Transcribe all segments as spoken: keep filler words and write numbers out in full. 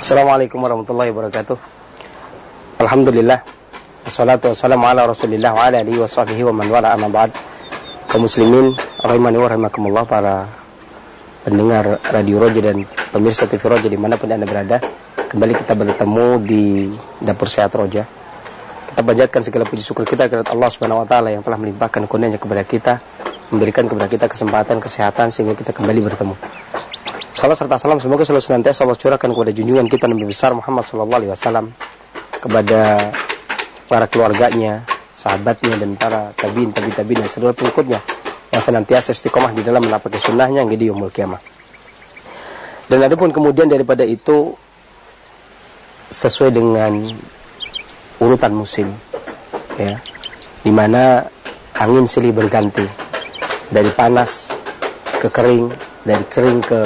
Assalamualaikum warahmatullahi wabarakatuh. Alhamdulillah, wassalatu wassalamu ala rasulillah wa ala alihi wa sahbihi wa man wala, amma ba'd. Kaum muslimin rahimani wa rahimakumullah, para pendengar Radio Roja dan pemirsa T V Roja dimanapun Anda berada, kembali kita bertemu di Dapur Sehat Roja. Kita panjatkan segala puji syukur kita kepada Allah Subhanahu wa taala yang telah melimpahkan kurnia-Nya kepada kita, memberikan kepada kita kesempatan, kesehatan sehingga kita kembali bertemu. Salam serta salam semoga selalu senantiasa Allah curahkan kepada junjungan kita Nabi besar Muhammad sallallahu alaihi wasallam, kepada para keluarganya, sahabatnya, dan para tabiin, tabi tabiin dan seluruh pengikutnya yang senantiasa istiqomah di dalam menapaki sunnahnya hingga di yaumul kiamah. Dan adapun kemudian daripada itu, sesuai dengan urutan musim, ya, dimana angin silih berganti dari panas ke kering, dari kering ke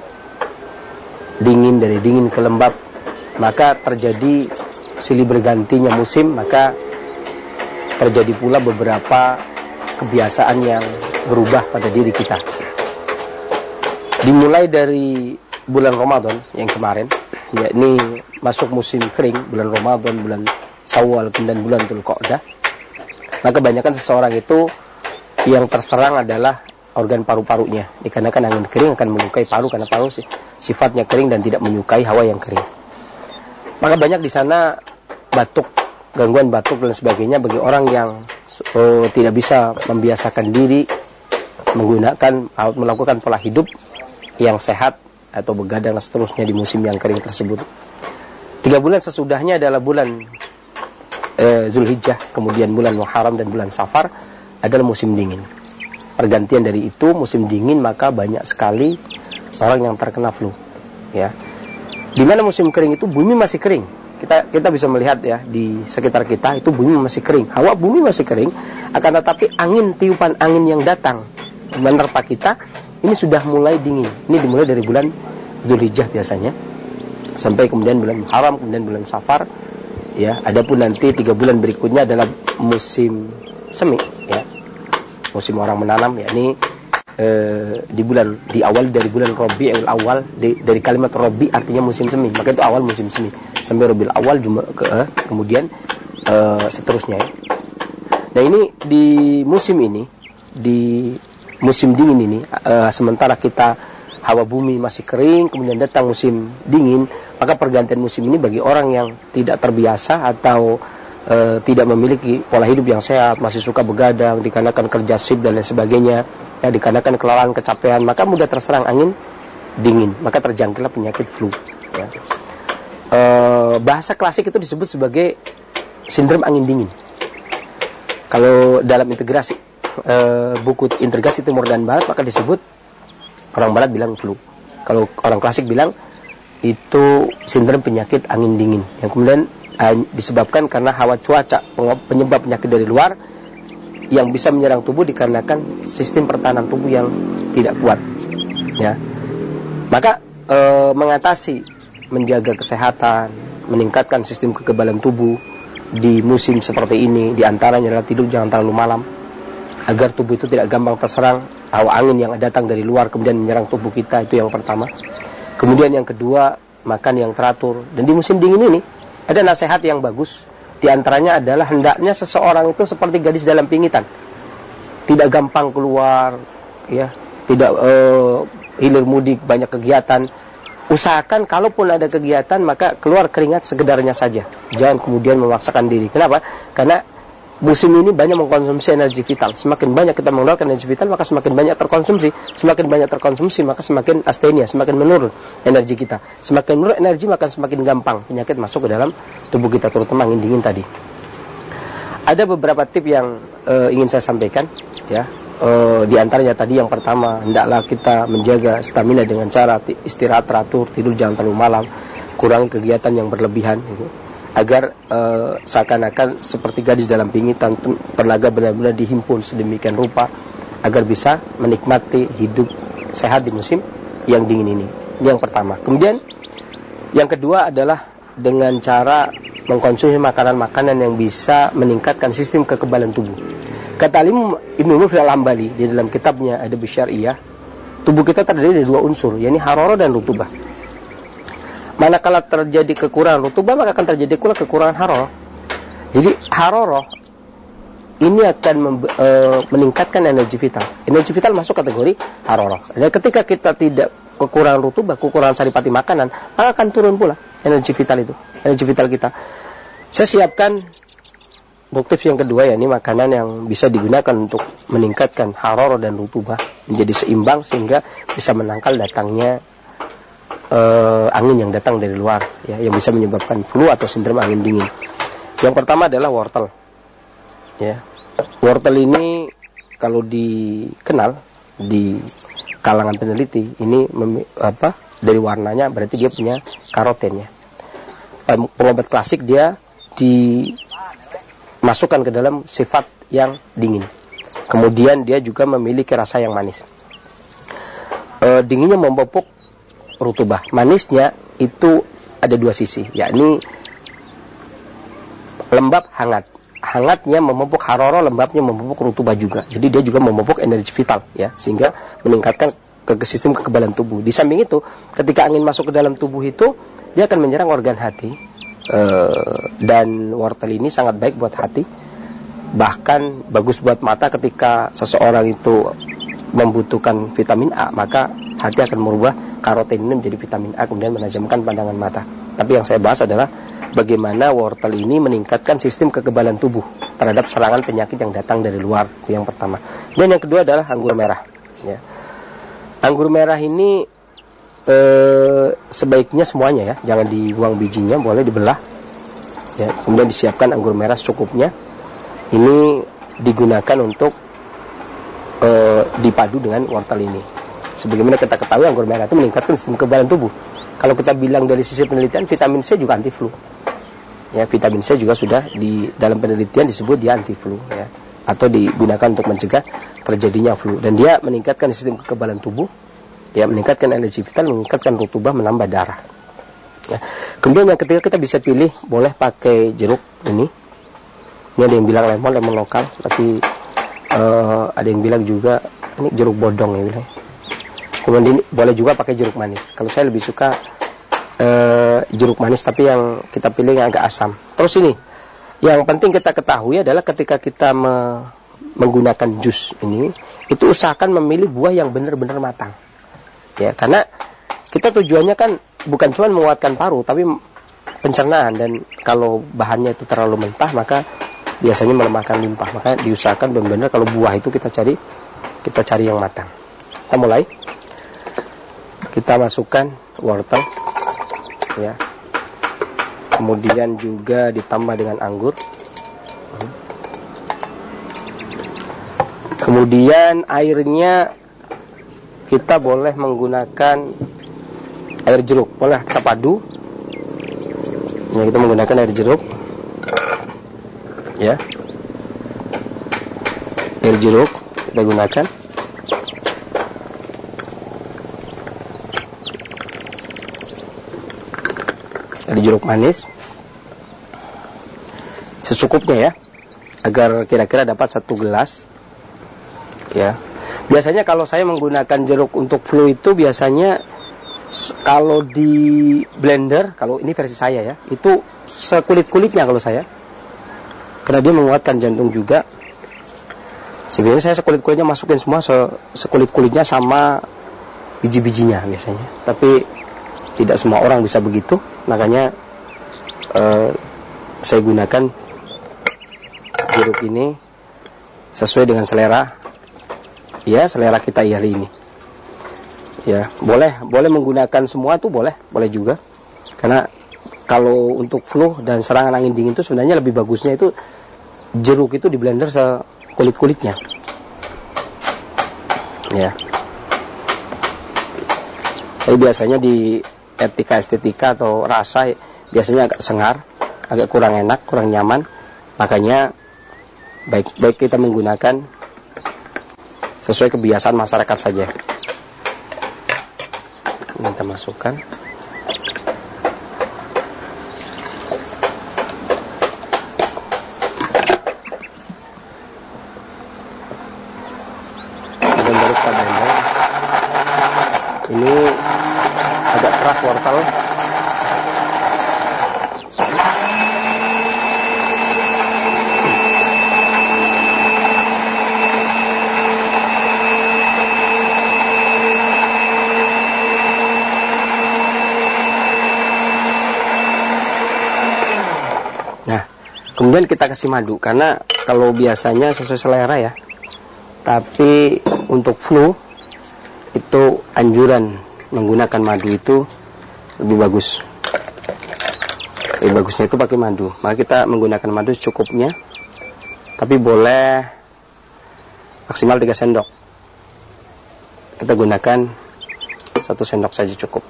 dingin, dari dingin ke lembab, maka terjadi silih bergantinya musim, maka terjadi pula beberapa kebiasaan yang berubah pada diri kita. Dimulai dari bulan Ramadan yang kemarin, yakni masuk musim kering, bulan Ramadan, bulan Syawal, kemudian bulan Dzulqa'dah, maka kebanyakan seseorang itu yang terserang adalah organ paru-parunya, dikarenakan angin kering akan melukai paru, karena paru sifatnya kering dan tidak menyukai hawa yang kering. Maka banyak di sana batuk, gangguan batuk dan sebagainya bagi orang yang oh, tidak bisa membiasakan diri menggunakan atau melakukan pola hidup yang sehat atau begadang dan seterusnya di musim yang kering tersebut. Tiga bulan sesudahnya adalah bulan eh, Zulhijjah, kemudian bulan Muharram dan bulan Safar adalah musim dingin. Pergantian dari itu musim dingin, maka banyak sekali orang yang terkena flu, ya. Di mana musim kering itu bumi masih kering. Kita kita bisa melihat ya di sekitar kita itu bumi masih kering, hawa bumi masih kering, akan tetapi angin, tiupan angin yang datang menerpa kita ini sudah mulai dingin. Ini dimulai dari bulan Dzulhijjah biasanya sampai kemudian bulan Muharram, kemudian bulan Safar, ya. Adapun nanti tiga bulan berikutnya adalah musim semi, ya. Musim orang menanam, yakni e, di bulan di awal dari bulan Rabiul Awal, di, dari kalimat Rabi artinya musim semi, maka itu awal musim semi sampai Rabiul Awal juma, ke, eh, kemudian e, seterusnya, ya. Nah ini di musim ini, di musim dingin ini, e, sementara kita hawa bumi masih kering, kemudian datang musim dingin, maka pergantian musim ini bagi orang yang tidak terbiasa atau E, tidak memiliki pola hidup yang sehat, masih suka begadang dikarenakan kerja shift dan lain sebagainya, ya, dikarenakan kelelahan, kecapean, maka mudah terserang angin dingin, maka terjangkitlah penyakit flu, ya. E, bahasa klasik itu disebut sebagai sindrom angin dingin. Kalau dalam integrasi e, buku integrasi timur dan barat, maka disebut, orang barat bilang flu, kalau orang klasik bilang itu sindrom penyakit angin dingin, yang kemudian disebabkan karena hawa cuaca, penyebab penyakit dari luar yang bisa menyerang tubuh dikarenakan sistem pertahanan tubuh yang tidak kuat, ya. Maka e, mengatasi, menjaga kesehatan, meningkatkan sistem kekebalan tubuh di musim seperti ini, diantaranya adalah tidur jangan terlalu malam, agar tubuh itu tidak gampang terserang hawa angin yang datang dari luar kemudian menyerang tubuh kita. Itu yang pertama. Kemudian yang kedua, makan yang teratur. Dan di musim dingin ini ada nasihat yang bagus, di antaranya adalah hendaknya seseorang itu seperti gadis dalam pingitan, tidak gampang keluar, ya, tidak uh, hilir mudik, banyak kegiatan. Usahakan kalaupun ada kegiatan maka keluar keringat sekedarnya saja, jangan kemudian memaksakan diri. Kenapa? Karena musim ini banyak mengkonsumsi energi vital. Semakin banyak kita mengeluarkan energi vital, maka semakin banyak terkonsumsi. Semakin banyak terkonsumsi, maka semakin astenia, semakin menurun energi kita. Semakin menurun energi, maka semakin gampang penyakit masuk ke dalam tubuh kita, terutama angin dingin tadi. Ada beberapa tip yang e, ingin saya sampaikan, ya. E, di antaranya tadi yang pertama, hendaklah kita menjaga stamina dengan cara istirahat teratur, tidur jangan terlalu malam, kurangi kegiatan yang berlebihan, gitu, agar uh, seakan-akan seperti gadis dalam pingitan, tenaga benar-benar dihimpun sedemikian rupa agar bisa menikmati hidup sehat di musim yang dingin ini. Ini yang pertama. Kemudian yang kedua adalah dengan cara mengkonsumsi makanan-makanan yang bisa meningkatkan sistem kekebalan tubuh. Kata Alim Ibnu Muflih Al-Hambali di dalam kitabnya Adab Syariah, tubuh kita terdiri dari dua unsur, yakni hararah dan rutubah. Manakala terjadi kekurangan rutubah, maka akan terjadi pula kekurangan haroroh. Jadi haroroh ini akan membe- e, meningkatkan energi vital. Energi vital masuk kategori haroroh. Dan ketika kita tidak kekurangan rutubah, kekurangan saripati makanan, maka akan turun pula energi vital itu, energi vital kita. Saya siapkan untuk tips yang kedua, ya, ini makanan yang bisa digunakan untuk meningkatkan haroroh dan rutubah menjadi seimbang sehingga bisa menangkal datangnya uh, angin yang datang dari luar, ya, yang bisa menyebabkan flu atau sindrom angin dingin. Yang pertama adalah wortel. Ya, wortel ini kalau dikenal di kalangan peneliti ini mem, apa dari warnanya berarti dia punya karoten, ya. Pengobat klasik, dia dimasukkan ke dalam sifat yang dingin. Kemudian dia juga memiliki rasa yang manis. E, dinginnya memupuk rutubah, manisnya itu ada dua sisi, yakni lembab hangat. Hangatnya memupuk haroroh, lembabnya memupuk rutubah juga. Jadi dia juga memupuk energi vital, ya, sehingga meningkatkan ke, ke sistem kekebalan tubuh. Di samping itu, ketika angin masuk ke dalam tubuh itu, dia akan menyerang organ hati. E, dan wortel ini sangat baik buat hati. Bahkan bagus buat mata. Ketika seseorang itu membutuhkan vitamin A, maka hati akan merubah karoten ini menjadi vitamin A, kemudian menajamkan pandangan mata. Tapi yang saya bahas adalah bagaimana wortel ini meningkatkan sistem kekebalan tubuh terhadap serangan penyakit yang datang dari luar. Itu yang pertama. Dan yang kedua adalah anggur merah, ya. Anggur merah ini eh, sebaiknya semuanya, ya, jangan dibuang bijinya, boleh dibelah, ya. Kemudian disiapkan anggur merah secukupnya. Ini digunakan untuk eh, dipadu dengan wortel ini. Sebagaimana kita ketahui, anggur merah itu meningkatkan sistem kekebalan tubuh. Kalau kita bilang dari sisi penelitian, vitamin C juga anti flu. Ya, vitamin C juga sudah di dalam penelitian disebut dia anti flu, ya, atau digunakan untuk mencegah terjadinya flu. Dan dia meningkatkan sistem kekebalan tubuh, ya, meningkatkan energi vital, meningkatkan rutubah, menambah darah. Ya. Kemudian yang ketiga, kita bisa pilih, boleh pakai jeruk ini. Ini ada yang bilang lemon, lemon lokal, tapi uh, ada yang bilang juga ini jeruk bodong, ya, bilang. Kemudian ini boleh juga pakai jeruk manis. Kalau saya lebih suka uh, jeruk manis, tapi yang kita pilih yang agak asam. Terus ini, yang penting kita ketahui adalah ketika kita me menggunakan jus ini, itu usahakan memilih buah yang benar-benar matang. Ya, karena kita tujuannya kan bukan cuma menguatkan paru, tapi pencernaan. Dan kalau bahannya itu terlalu mentah, maka biasanya melemahkan limpa. Maka diusahakan benar-benar kalau buah itu kita cari kita cari yang matang. Kita mulai. Kita masukkan wortel, ya. Kemudian juga ditambah dengan anggur. Kemudian airnya kita boleh menggunakan air jeruk, boleh kita padu. Ya, kita menggunakan air jeruk, ya. Air jeruk kita gunakan. Ada jeruk manis secukupnya, ya, agar kira-kira dapat satu gelas, ya. Biasanya kalau saya menggunakan jeruk untuk flu itu biasanya kalau di blender, kalau ini versi saya, ya, itu sekulit-kulitnya kalau saya, karena dia menguatkan jantung juga. Sebenarnya saya sekulit-kulitnya masukin semua, sekulit-kulitnya sama biji-bijinya biasanya. Tapi tidak semua orang bisa begitu, makanya eh, saya gunakan jeruk ini sesuai dengan selera, ya, selera kita hari ini. Ya, boleh boleh menggunakan semua tuh boleh, boleh juga. Karena kalau untuk flu dan serangan angin dingin itu sebenarnya lebih bagusnya itu jeruk itu di blender sekulit-kulitnya. Ya. Tapi biasanya di etika estetika atau rasa biasanya agak sengar, agak kurang enak, kurang nyaman. Makanya baik-baik kita menggunakan sesuai kebiasaan masyarakat saja. Ini kita masukkan. Dan baru kita blender. Ini agak keras wortel, Kemudian kita kasih madu, karena kalau biasanya sesuai selera ya, tapi untuk flu itu anjuran menggunakan madu itu lebih bagus. Lebih bagusnya itu pakai madu. Maka kita menggunakan madu secukupnya, tapi boleh maksimal tiga sendok. Kita gunakan satu sendok saja cukup.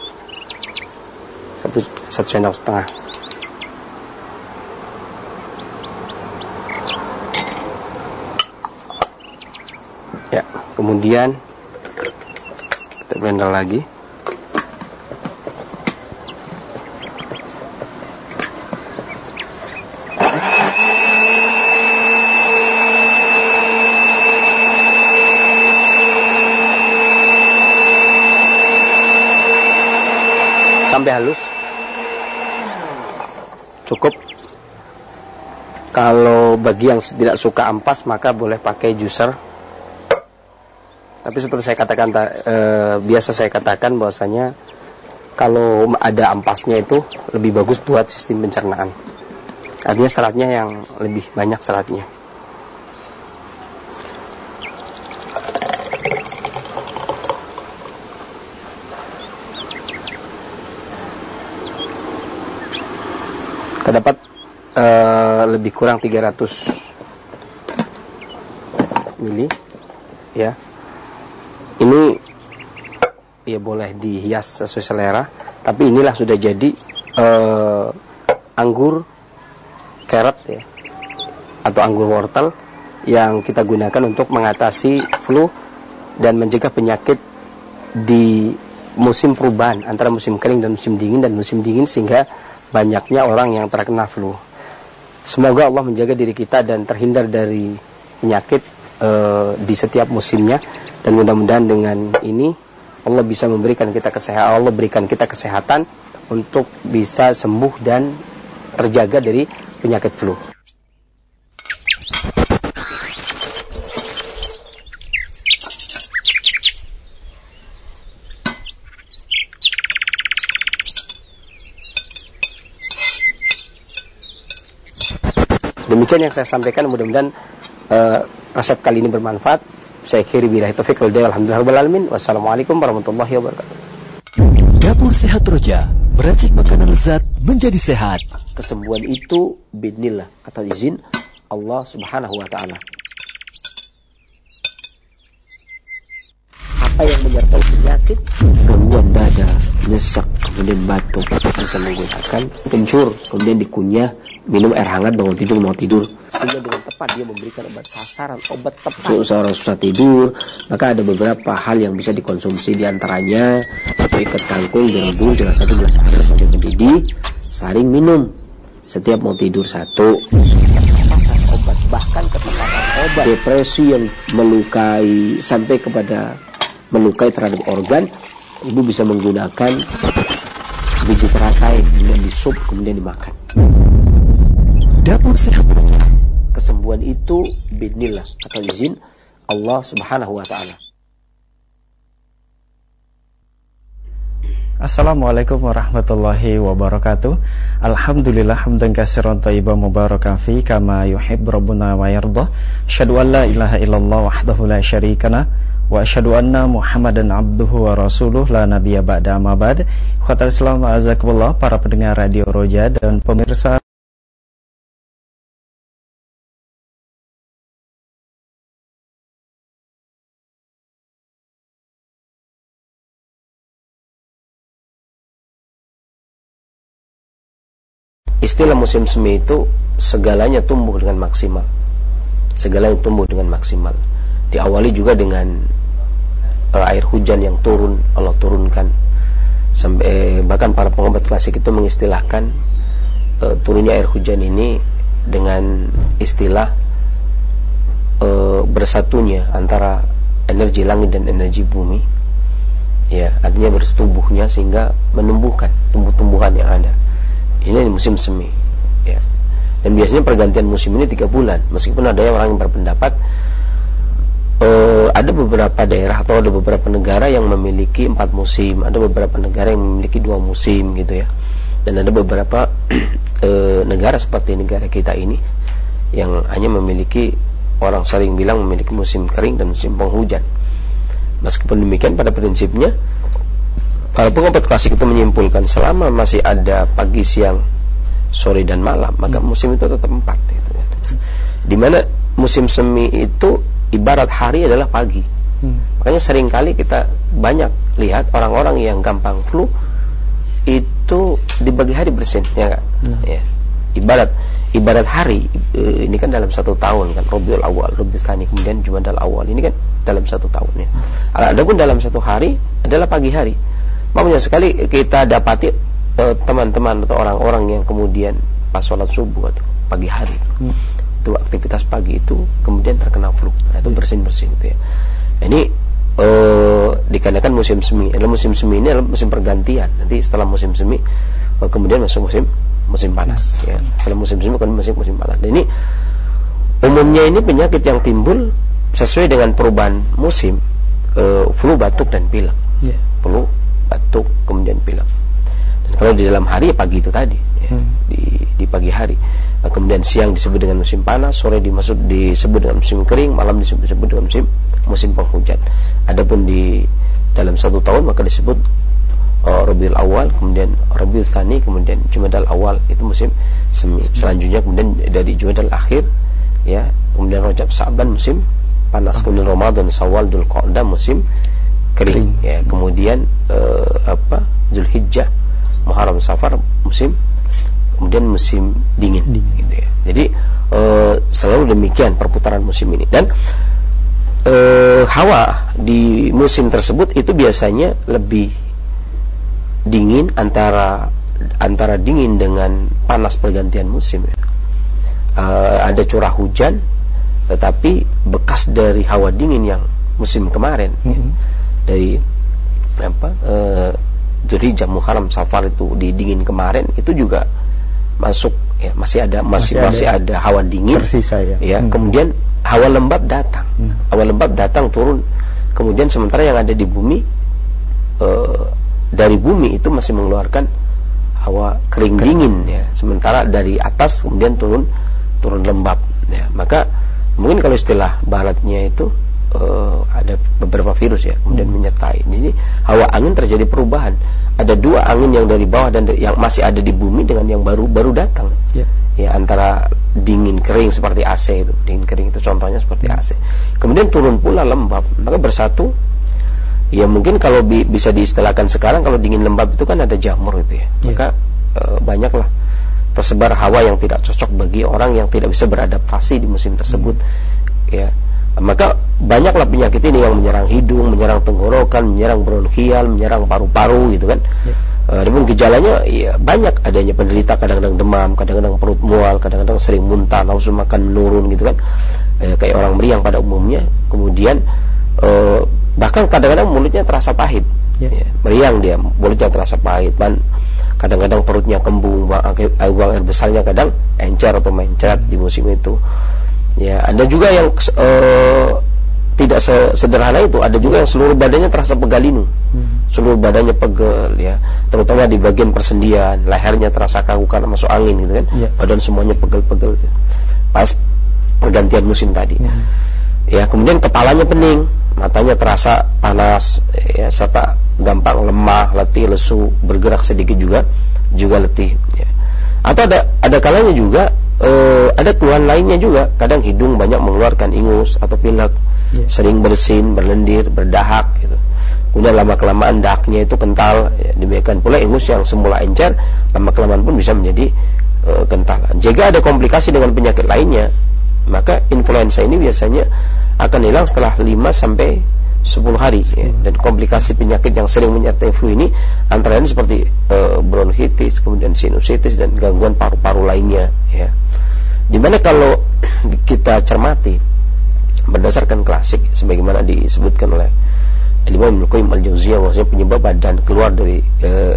Satu, satu sendok setengah. Ya, kemudian kita blender lagi. Sampai halus. Cukup. Kalau bagi yang tidak suka ampas maka boleh pakai juicer. Tapi seperti saya katakan e, biasa saya katakan bahwasanya kalau ada ampasnya itu lebih bagus buat sistem pencernaan. Artinya seratnya yang lebih banyak seratnya. Terdapat e, lebih kurang tiga ratus mili ya. Ini ya boleh dihias sesuai selera, tapi inilah sudah jadi eh, anggur carrot ya, atau anggur wortel yang kita gunakan untuk mengatasi flu dan mencegah penyakit di musim perubahan antara musim kering dan musim dingin dan musim dingin, sehingga banyaknya orang yang terkena flu. Semoga Allah menjaga diri kita dan terhindar dari penyakit eh, di setiap musimnya. Dan mudah-mudahan dengan ini Allah bisa memberikan kita kesehatan, Allah berikan kita kesehatan untuk bisa sembuh dan terjaga dari penyakit flu. Demikian yang saya sampaikan, mudah-mudahan uh, resep kali ini bermanfaat. Saya kiri billahi taufiq wal hidayah. Alhamdulillah rabbil alamin. Wassalamualaikum warahmatullahi wabarakatuh. Dapur Sehat Roja, meracik makanan lezat menjadi sehat. Kesembuhan itu biidznillah, atas izin Allah Subhanahu wa taala. Apa yang menyertai penyakit? Gangguan dada, nyesek, kemudian batuk. Bisa menggunakan kencur, kemudian dikunyah, minum air hangat bangun tidur mau tidur, sehingga dengan tepat dia memberikan obat sasaran, obat tepat untuk seorang susah tidur. Maka ada beberapa hal yang bisa dikonsumsi, diantaranya satu ikat kangkung direbus dengan satu gelas air sampai mendidih, saring minum setiap mau tidur satu. Obat, bahkan ketepatan obat depresi yang melukai sampai kepada melukai terhadap organ, ibu bisa menggunakan biji teratai, kemudian disup, kemudian dimakan. Dapur Sehat Roja. Kesembuhan itu biidznillah, atas izin Allah Subhanahu wa taala. Assalamualaikum warahmatullahi wabarakatuh. Alhamdulillah hamdan katsiran thayyiban mubarakan fi kama yuhibbu rabbuna wa yarda. Asyhadu an la ilaha illallah wahdahu la syarika lah wa asyhadu anna Muhammadan abduhu wa rasuluh la nabiyya ba'da amma ba'd. Khotul Islam azakumullah, para pendengar Radio Roja dan pemirsa istilah musim semi itu segalanya tumbuh dengan maksimal. Segalanya tumbuh dengan maksimal. Diawali juga dengan uh, air hujan yang turun, Allah turunkan. Sampai bahkan para pengobat klasik itu mengistilahkan uh, turunnya air hujan ini dengan istilah uh, bersatunya antara energi langit dan energi bumi. Ya, artinya bersetubuhnya sehingga menumbuhkan tumbuh-tumbuhan yang ada. Ini musim semi ya. Dan biasanya pergantian musim ini tiga bulan. Meskipun ada orang yang berpendapat uh, ada beberapa daerah atau ada beberapa negara yang memiliki empat musim, ada beberapa negara yang memiliki dua musim gitu ya. Dan ada beberapa e, negara seperti negara kita ini yang hanya memiliki, orang sering bilang memiliki musim kering dan musim penghujan. Meskipun demikian, pada prinsipnya para pengobat klasik itu menyimpulkan selama masih ada pagi, siang, sore dan malam, maka musim itu tetap empat gitu. Dimana musim semi itu ibarat hari adalah pagi. hmm. Makanya seringkali kita banyak lihat orang-orang yang gampang flu itu di pagi hari bersin, ya gak? Hmm. Ya. Ibarat ibarat hari ini kan dalam satu tahun kan, Rabiul Awal, Rabiul Tsani, kemudian Jumadal Awal, ini kan dalam satu tahun ya. Hmm. Adapun dalam satu hari adalah pagi hari. Makanya sekali kita dapati eh, teman-teman atau orang-orang yang kemudian pas sholat subuh atau pagi hari itu, hmm. itu aktivitas pagi itu kemudian terkena flu, nah, itu bersin-bersin gitu ya. Ini eh, dikarenakan musim semi, adalah musim semi ini adalah musim pergantian. Nanti setelah musim semi eh, kemudian masuk musim musim panas ya. Setelah musim semi kemudian masuk musim panas. Dan ini umumnya ini penyakit yang timbul sesuai dengan perubahan musim, eh, flu, batuk dan pilek. Yeah. Flu, batuk, kemudian pilek. Dan kalau di dalam hari ya pagi itu tadi ya, hmm. di di pagi hari. Nah, kemudian siang disebut dengan musim panas, sore dimaksud disebut dengan musim kering, malam disebut, disebut dengan musim musim penghujan. Adapun di dalam satu tahun maka disebut uh, Rabiul Awal, kemudian Rabiul Tsani, kemudian Jumadal Awal, itu musim semi. Selanjutnya kemudian dari Jumadal Akhir ya, kemudian Rajab Sa'ban musim panas, kemudian Ramadan, Syawal, Dzulqa'dah musim kering, kering. Ya, kemudian uh, apa Zulhijjah, Muharram, Safar musim, kemudian musim dingin, dingin. Gitu ya. Jadi uh, selalu demikian perputaran musim ini. Dan uh, hawa di musim tersebut itu biasanya lebih dingin, antara antara dingin dengan panas pergantian musim ya. Uh, ada curah hujan, tetapi bekas dari hawa dingin yang musim kemarin mm-hmm. ya, dari apa uh, Dzulhijjah, Muharram, Safar itu di dingin kemarin itu juga masuk ya, masih ada masih masih, masih ada, ada hawa dingin tersisa ya. Ya, hmm. Kemudian hawa lembab datang. Hmm. Hawa lembab datang turun. Kemudian sementara yang ada di bumi uh, dari bumi itu masih mengeluarkan hawa kering, kering dingin ya. Sementara dari atas kemudian turun turun lembab ya. Maka mungkin kalau istilah baratnya itu uh, ada beberapa virus ya kemudian hmm. menyertai. Jadi hawa angin terjadi perubahan. Ada dua angin yang dari bawah dan yang masih ada di bumi dengan yang baru baru datang. Yeah. Ya, antara dingin kering seperti A C itu. Dingin kering itu contohnya seperti A C. Kemudian turun pula lembab. Maka bersatu. Ya mungkin kalau bi bisa diistilahkan sekarang kalau dingin lembab itu kan ada jamur itu ya. Yeah. Maka e, banyaklah tersebar hawa yang tidak cocok bagi orang yang tidak bisa beradaptasi di musim tersebut. Hmm. Ya. Maka banyaklah penyakit ini yang menyerang hidung, menyerang tenggorokan, menyerang bronkial, menyerang paru-paru gitu kan. Ya. Adapun gejalanya ya banyak, adanya penderita kadang-kadang demam, kadang-kadang perut mual, kadang-kadang sering muntah, nafsu makan menurun gitu kan. Eh, kayak orang meriang pada umumnya. Kemudian eh, bahkan kadang-kadang mulutnya terasa pahit. Ya. Ya, meriang dia, mulutnya terasa pahit, man. Kadang-kadang perutnya kembung, buang air besarnya kadang encer atau mencret di musim itu. Ya, ada juga yang uh, tidak sederhana itu. Ada juga yang seluruh badannya terasa pegalinu, hmm. seluruh badannya pegel ya, terutama di bagian persendian, lehernya terasa kaku karena masuk angin gitu kan, yeah. Badan semuanya pegel-pegel pas pergantian musim tadi. Hmm. Ya, kemudian kepalanya pening, matanya terasa panas, ya, serta gampang lemah, letih, lesu, bergerak sedikit juga juga letih. Ya. Atau ada ada kalanya juga Uh, ada keluhan lainnya juga. Kadang hidung banyak mengeluarkan ingus atau pilek, yeah. Sering bersin, berlendir, berdahak gitu. Kemudian lama-kelamaan dahaknya itu kental ya. Demikian pula ingus yang semula encer, lama-kelamaan pun bisa menjadi uh, kental. Jika ada komplikasi dengan penyakit lainnya, maka influenza ini biasanya akan hilang setelah lima sampai sepuluh hari ya. Dan komplikasi penyakit yang sering menyertai flu ini antara lain seperti uh, bronkitis, kemudian sinusitis dan gangguan paru-paru lainnya ya. Dimana kalau kita cermati berdasarkan klasik sebagaimana disebutkan oleh Imam Ibnu Qayyim al-Jauziyah, bahwasanya penyebab badan keluar dari uh,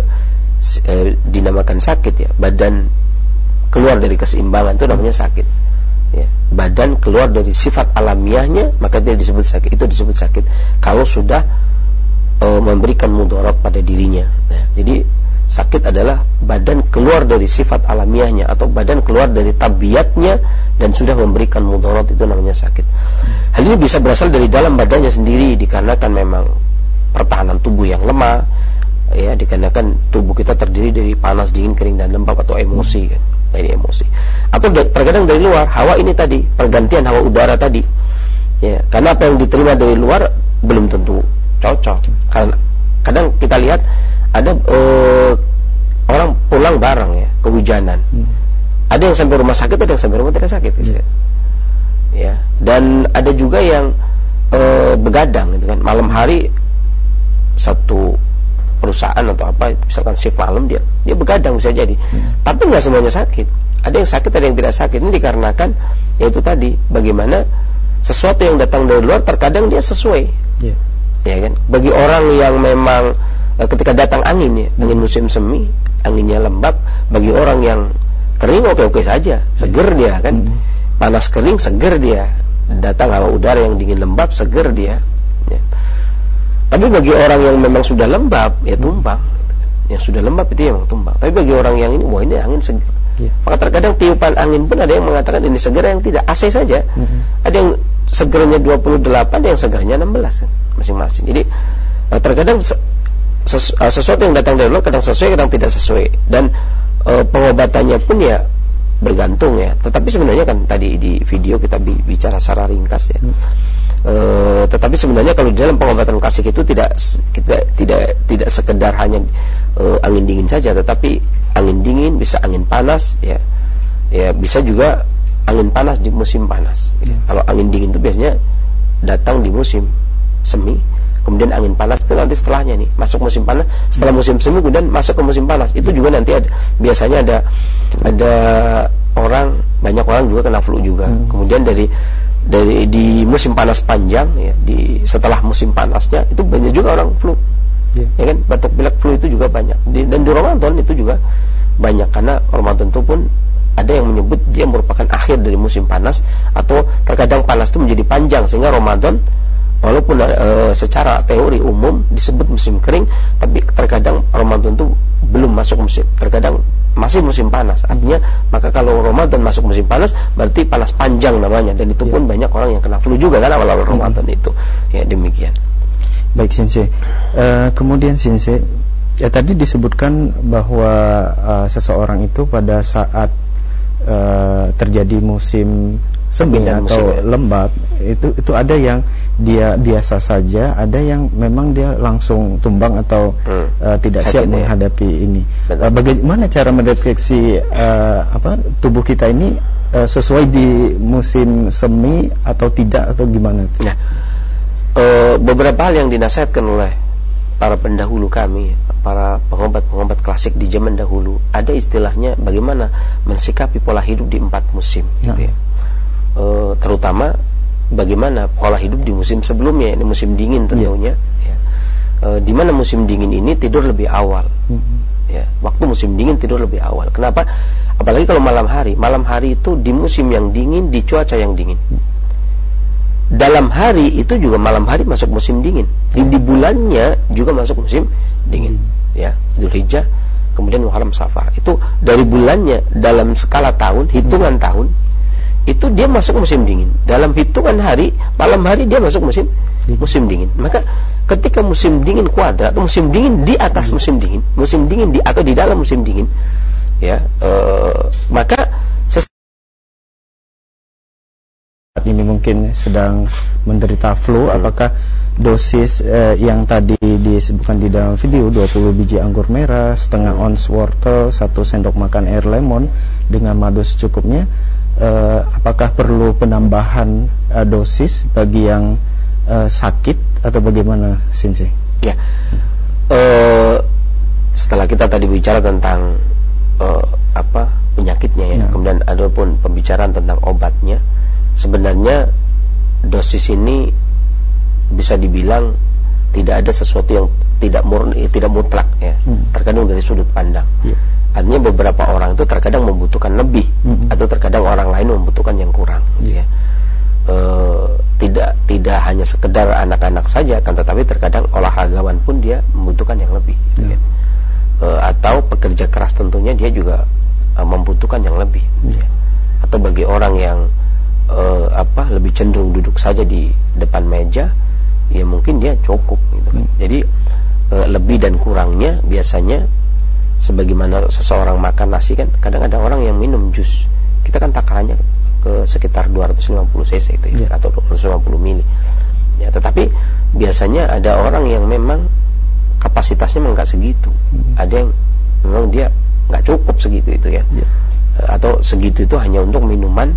uh, dinamakan sakit ya, badan keluar dari keseimbangan itu namanya sakit ya. Badan keluar dari sifat alamiahnya maka dia disebut sakit. Itu disebut sakit kalau sudah uh, memberikan mudarat pada dirinya. Nah, jadi sakit adalah badan keluar dari sifat alamiahnya atau badan keluar dari tabiatnya dan sudah memberikan mudarat, itu namanya sakit. Hal ini bisa berasal dari dalam badannya sendiri dikarenakan memang pertahanan tubuh yang lemah, ya, dikarenakan tubuh kita terdiri dari panas, dingin, kering dan lembab atau emosi kan. Dari emosi. Atau terkadang dari luar, hawa ini tadi, pergantian hawa udara tadi. Ya, karena apa yang diterima dari luar belum tentu cocok. Karena kadang kita lihat ada uh, orang pulang bareng ya, kehujanan. Hmm. Ada yang sampai rumah sakit, ada yang sampai rumah tidak sakit gitu ya. Ya, dan ada juga yang uh, begadang gitu kan. Malam hari satu perusahaan atau apa, misalkan shift malam dia dia begadang bisa jadi. Hmm. Tapi nggak semuanya sakit. Ada yang sakit, ada yang tidak sakit. Ini dikarenakan yaitu tadi bagaimana sesuatu yang datang dari luar terkadang dia sesuai. Yeah. Ya kan? Bagi orang yang memang ketika datang angin ya, angin musim semi, anginnya lembab, bagi orang yang kering oke-oke saja, seger dia kan. Hmm. Panas kering seger dia. Datang hawa udara yang dingin lembab seger dia. Ya. Tapi bagi orang yang memang sudah lembab, ya tumbang. Yang sudah lembab itu memang tumbang. Tapi bagi orang yang ini, wah ini angin segar. Yeah. Maka terkadang tiupan angin pun ada yang mengatakan ini segar, yang tidak. A C saja. Mm-hmm. Ada yang segernya dua puluh delapan, ada yang segernya enam belas kan, masing-masing. Jadi terkadang sesu, sesuatu yang datang dari luar kadang sesuai, kadang tidak sesuai. Dan uh, pengobatannya pun ya bergantung ya. Tetapi sebenarnya kan tadi di video kita bicara secara ringkas ya. Mm. Uh, tetapi sebenarnya kalau di dalam pengobatan klasik itu tidak kita tidak tidak sekedar hanya uh, angin dingin saja, tetapi angin dingin bisa angin panas ya, ya bisa juga angin panas di musim panas. Ya. Kalau angin dingin itu biasanya datang di musim semi, kemudian angin panas itu nanti setelahnya nih masuk musim panas, setelah musim semi kemudian masuk ke musim panas. Itu juga nanti ada, biasanya ada ada orang, banyak orang juga kena flu juga. Hmm. Kemudian dari dari di musim panas panjang ya, di setelah musim panasnya itu banyak juga orang flu. Yeah. Ya kan, batuk pilek flu itu juga banyak. Di, dan di Ramadan itu juga banyak, karena Ramadan itu pun ada yang menyebut dia merupakan akhir dari musim panas, atau terkadang panas itu menjadi panjang sehingga Ramadan walaupun e, secara teori umum disebut musim kering, tapi terkadang Ramadan itu belum masuk musim, terkadang masih musim panas. Artinya maka kalau Ramadan masuk musim panas berarti panas panjang namanya, dan itu pun ya. Banyak orang yang kena flu juga kan awal-awal Ramadan hmm. itu. Ya demikian. Baik Sensei. Uh, kemudian Sensei, ya tadi disebutkan bahwa uh, seseorang itu pada saat uh, terjadi musim semi atau musim, lembab itu itu ada yang dia biasa saja, ada yang memang dia langsung tumbang atau hmm. uh, tidak siap ya. menghadapi ini. Uh, bagaimana cara mendeteksi uh, apa tubuh kita ini uh, sesuai di musim semi atau tidak, atau gimana? Nah, uh, beberapa hal yang dinasihatkan oleh para pendahulu kami, para pengobat-pengobat klasik di zaman dahulu, ada istilahnya bagaimana mensikapi pola hidup di empat musim, nah. gitu ya. Uh, terutama bagaimana pola hidup di musim sebelumnya, ini musim dingin tentunya. Yeah. Ya. Uh, di mana musim dingin ini tidur lebih awal. Mm-hmm. Ya, waktu musim dingin tidur lebih awal. Kenapa? Apalagi kalau malam hari. Malam hari itu di musim yang dingin, di cuaca yang dingin. Mm. Dalam hari itu juga malam hari masuk musim dingin. Di, di bulannya juga masuk musim dingin. Mm. Ya, Dzulhijjah, kemudian Muharram, Safar. Itu dari bulannya dalam skala tahun, hitungan mm. tahun. Itu dia masuk musim dingin. Dalam hitungan hari, malam hari dia masuk musim musim dingin. Maka ketika musim dingin kuadrat atau musim dingin di atas musim dingin, musim dingin di atau di dalam musim dingin, ya, uh, maka ini mungkin sedang menderita flu, hmm. apakah dosis uh, yang tadi disebutkan di dalam video dua puluh biji anggur merah, setengah hmm. ons wortel, satu sendok makan air lemon dengan madu secukupnya, Uh, apakah perlu penambahan uh, dosis bagi yang uh, sakit atau bagaimana, Sensei? Ya, uh, setelah kita tadi bicara tentang uh, apa penyakitnya ya, ya. Kemudian ada pun pembicaraan tentang obatnya. Sebenarnya dosis ini bisa dibilang tidak ada sesuatu yang tidak murni, tidak mutlak ya, hmm. terkadang dari sudut pandang. Ya. Artinya beberapa orang itu terkadang membutuhkan lebih, mm-hmm. atau terkadang orang lain membutuhkan yang kurang, yeah. ya. E, tidak tidak hanya sekedar anak-anak saja, kan, tetapi terkadang olahragawan pun dia membutuhkan yang lebih. Yeah. Ya. E, uh, atau pekerja keras tentunya dia juga uh, membutuhkan yang lebih. Hmm. Ya. Atau bagi orang yang uh, apa lebih cenderung duduk saja di depan meja, ya mungkin dia cukup gitu kan. Hmm. Jadi uh, lebih dan kurangnya biasanya sebagaimana seseorang makan nasi kan, kadang ada orang yang minum jus, kita kan takarannya ke sekitar dua ratus lima puluh cc itu ya, yeah. atau dua ratus lima puluh mili. Ya, tetapi biasanya ada orang yang memang kapasitasnya memang nggak segitu. Hmm. Ada yang memang dia nggak cukup segitu itu ya. Yeah. Atau segitu itu hanya untuk minuman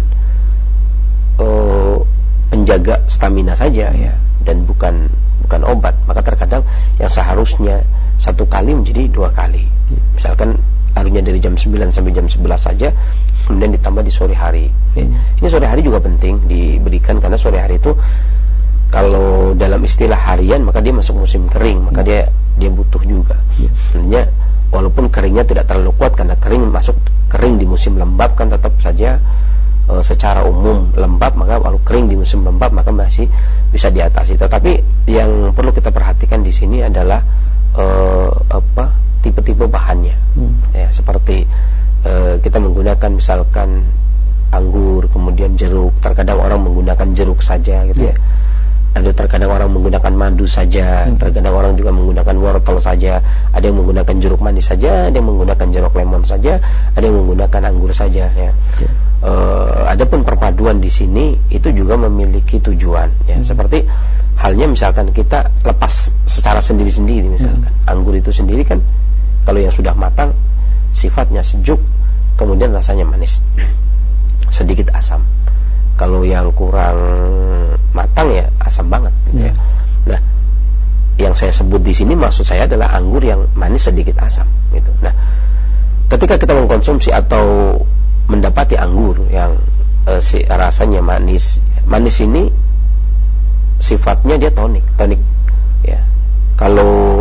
uh, penjaga stamina saja ya, dan bukan bukan obat. Maka terkadang yang seharusnya satu kali menjadi dua kali. Yeah. Misalkan harusnya dari jam sembilan sampai jam sebelas saja, kemudian ditambah di sore hari. Hmm. Ini sore hari juga penting diberikan, karena sore hari itu kalau dalam istilah harian maka dia masuk musim kering, maka dia dia butuh juga. Sebenarnya walaupun keringnya tidak terlalu kuat, karena kering masuk kering di musim lembab kan tetap saja e, secara umum lembab, maka walau kering di musim lembab maka masih bisa diatasi. Tetapi yang perlu kita perhatikan di sini adalah e, apa tipe-tipe bahannya. Hmm. Ya, seperti e, kita menggunakan misalkan anggur, kemudian jeruk. Terkadang orang menggunakan jeruk saja gitu ya. Ada terkadang orang menggunakan madu saja, hmm. terkadang orang juga menggunakan wortel saja, ada yang menggunakan jeruk manis saja, ada yang menggunakan jeruk lemon saja, ada yang menggunakan anggur saja ya. Yeah. Uh, adapun perpaduan di sini itu juga memiliki tujuan ya. Hmm. Seperti halnya misalkan kita lepas secara sendiri-sendiri misalkan. Hmm. Anggur itu sendiri kan kalau yang sudah matang sifatnya sejuk, kemudian rasanya manis. Sedikit asam. Kalau yang kurang matang ya asam banget gitu ya. Nah, yang saya sebut di sini maksud saya adalah anggur yang manis sedikit asam gitu. Nah, ketika kita mengkonsumsi atau mendapati anggur yang uh, si, rasanya manis, manis ini sifatnya dia tonik, tonik ya. Kalau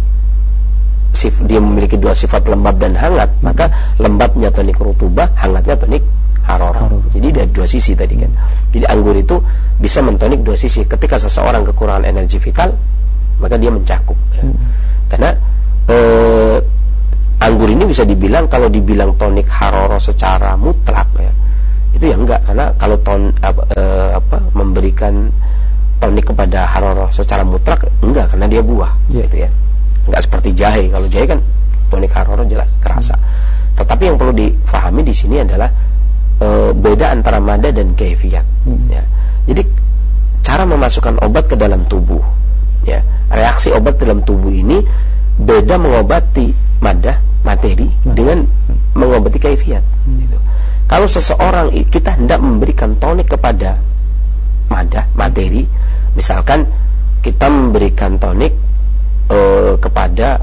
sif, dia memiliki dua sifat lembab dan hangat, hmm. maka lembabnya tonik rutubah, hangatnya tonik harorah. Jadi dari dua sisi tadi kan. Jadi anggur itu bisa mentonik dua sisi. Ketika seseorang kekurangan energi vital, maka dia mencakup ya. Hmm. Karena eh, anggur ini bisa dibilang, kalau dibilang tonik harorah secara mutlak ya, itu ya enggak. Karena kalau ton apa, eh, apa memberikan tonik kepada harorah secara mutlak enggak, karena dia buah yeah. gitu ya. Enggak seperti jahe. Kalau jahe kan tonik harorah jelas kerasa. Hmm. Tetapi yang perlu difahami di sini adalah E, beda antara mada dan kaifiat. Hmm. Ya. Jadi cara memasukkan obat ke dalam tubuh, ya, reaksi obat dalam tubuh ini beda mengobati mada materi hmm. dengan hmm. mengobati kaifiat. Hmm. Gitu. Kalau seseorang kita hendak memberikan tonik kepada mada materi, misalkan kita memberikan tonik e, kepada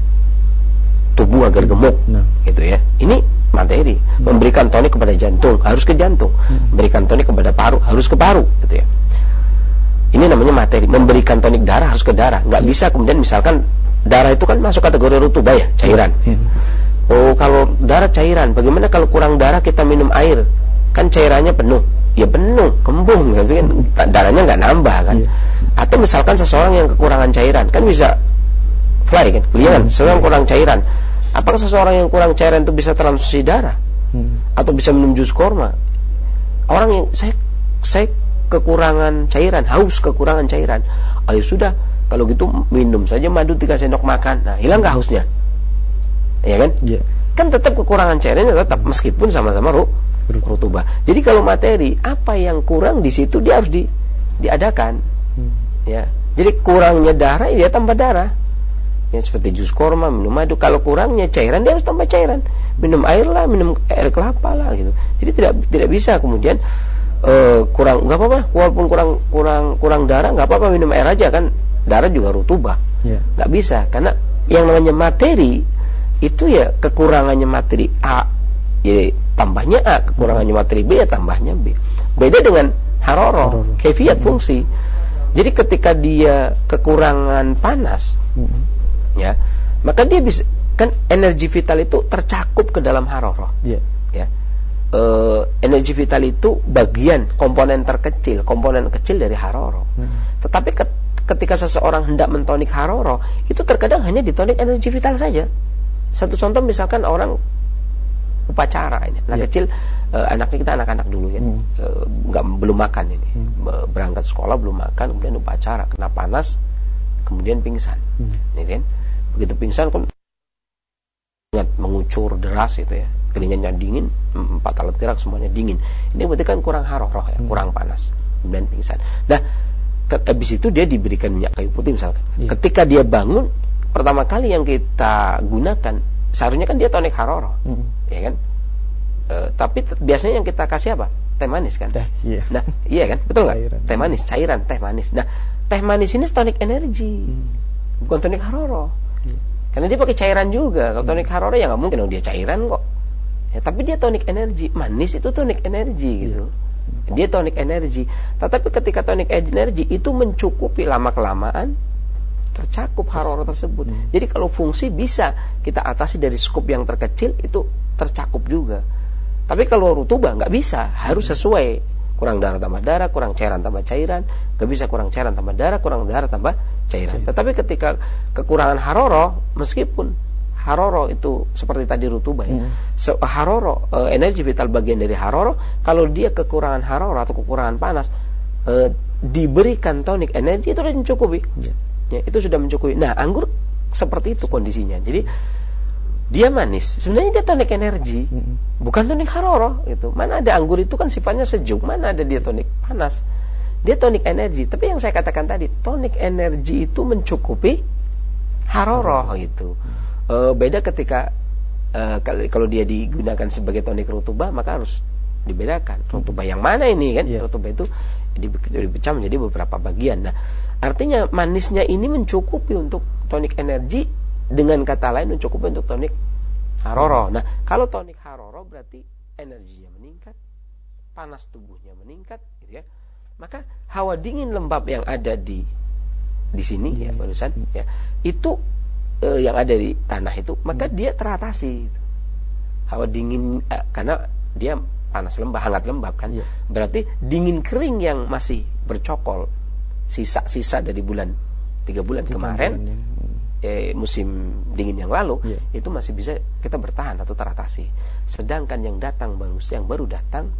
tubuh agar gemuk, nah. gitu ya. Ini materi. Memberikan tonik kepada jantung harus ke jantung, hmm. memberikan tonik kepada paru harus ke paru gitu ya. Ini namanya materi. Memberikan tonik darah harus ke darah. Nggak hmm. bisa kemudian misalkan darah itu kan masuk kategori rutubah ya, cairan. hmm. Oh, kalau darah cairan, bagaimana kalau kurang darah kita minum air? Kan cairannya penuh. Ya penuh, kembung gitu kan. Darahnya nggak nambah kan. hmm. Atau misalkan seseorang yang kekurangan cairan, kan bisa fly kan, kelihatan hmm. seseorang kurang cairan. Apakah seseorang yang kurang cairan itu bisa transfusi darah? Hmm. Atau bisa minum jus korma? Orang yang saya saya kekurangan cairan, haus kekurangan cairan. Ayo sudah, kalau gitu minum saja madu tiga sendok makan. Nah, hilang nggak hausnya? Ya kan? Yeah. Kan tetap kekurangan cairannya tetap, meskipun sama-sama ru, rutubah. Jadi kalau materi, apa yang kurang di situ dia harus di, diadakan. Hmm. Ya. Jadi kurangnya darah, dia tambah darah. Ya, seperti jus korma, minum madu. Kalau kurangnya cairan, dia harus tambah cairan. Minum air lah, minum air kelapa lah gitu. Jadi tidak tidak bisa kemudian uh, kurang, nggak apa-apa. Walaupun kurang kurang kurang darah, nggak apa-apa minum air aja kan. Darah juga rutubah. Yeah. Nggak bisa, karena yang namanya materi itu ya kekurangannya materi A, ya tambahnya A. Kekurangannya materi B, ya tambahnya B. Beda dengan harorah, kaifiat fungsi. Jadi ketika dia kekurangan panas, mm-hmm. ya, maka dia bisa kan energi vital itu tercakup ke dalam harorah. Yeah. Ya, e, energi vital itu bagian komponen terkecil, komponen kecil dari harorah. Hmm. Tetapi ke, ketika seseorang hendak mentonik harorah, itu terkadang hanya ditonik energi vital saja. satu contoh misalkan orang upacara ini, anak yeah. kecil, uh, anaknya kita anak-anak dulu ya, hmm. uh, nggak belum makan ini, hmm. berangkat sekolah belum makan, kemudian upacara kena panas, kemudian pingsan, hmm. ini kan, begitu pingsan kan mengucur deras itu ya, keringnya dingin, empat alat gerak semuanya dingin, ini berarti kan kurang haroroh ya, hmm. kurang panas, kemudian pingsan. Nah, habis itu dia diberikan minyak kayu putih misalkan, yeah. ketika dia bangun, pertama kali yang kita gunakan seharusnya kan dia tonik haroroh, mm. ya kan? E, tapi t- biasanya yang kita kasih apa? Teh manis kan? Teh, iya. Nah, iya kan? Betul nggak? Teh manis, cairan teh manis. Nah, teh manis ini tonik energi, mm. bukan tonik haroroh. Mm. Karena dia pakai cairan juga. Kalau mm. tonik haroroh ya nggak mungkin, oh, dia cairan kok. Ya, tapi dia tonik energi. Manis itu tonik energi mm. gitu. Dia tonik energi. Tetapi ketika tonik energi itu mencukupi lama kelamaan, tercakup haroroh tersebut. Hmm. Jadi kalau fungsi bisa kita atasi dari skup yang terkecil itu tercakup juga. Tapi kalau rutubah nggak bisa, harus sesuai. Kurang darah tambah darah, kurang cairan tambah cairan, nggak bisa kurang cairan tambah darah, kurang darah tambah cairan. Tetapi ketika kekurangan haroroh, meskipun haroroh itu seperti tadi rutubah ya, hmm. so, haroroh e, energi vital bagian dari haroroh, kalau dia kekurangan haroroh atau kekurangan panas, e, diberikan tonik energi itu sudah mencukupi. Yeah. Ya, itu sudah mencukupi. Nah, anggur seperti itu kondisinya. Jadi dia manis, sebenarnya dia tonik energi, mm-hmm. bukan tonik haroroh itu. Mana ada anggur itu kan sifatnya sejuk, mana ada dia tonik panas. Dia tonik energi. Tapi yang saya katakan tadi, tonik energi itu mencukupi haroroh gitu. E, beda ketika e, kalau dia digunakan sebagai tonik rutubah, maka harus dibedakan. Rutubah yang mana ini kan? Yeah. Rutubah itu dipecah menjadi beberapa bagian. Nah, artinya manisnya ini mencukupi untuk tonik energi, dengan kata lain mencukupi untuk tonik haroroh. Nah, kalau tonik haroroh berarti energinya meningkat, panas tubuhnya meningkat, gitu ya. Maka hawa dingin lembab yang ada di di sini ya barusan ya, itu eh, yang ada di tanah itu, maka hmm. dia teratasi. Hawa dingin eh, karena dia panas lembab, hangat lembab kan. Yeah. Berarti dingin kering yang masih bercokol, sisa-sisa dari bulan tiga bulan tiga kemarin bulan, ya. eh, musim dingin yang lalu, yeah. itu masih bisa kita bertahan atau teratasi. Sedangkan yang datang baru yang baru datang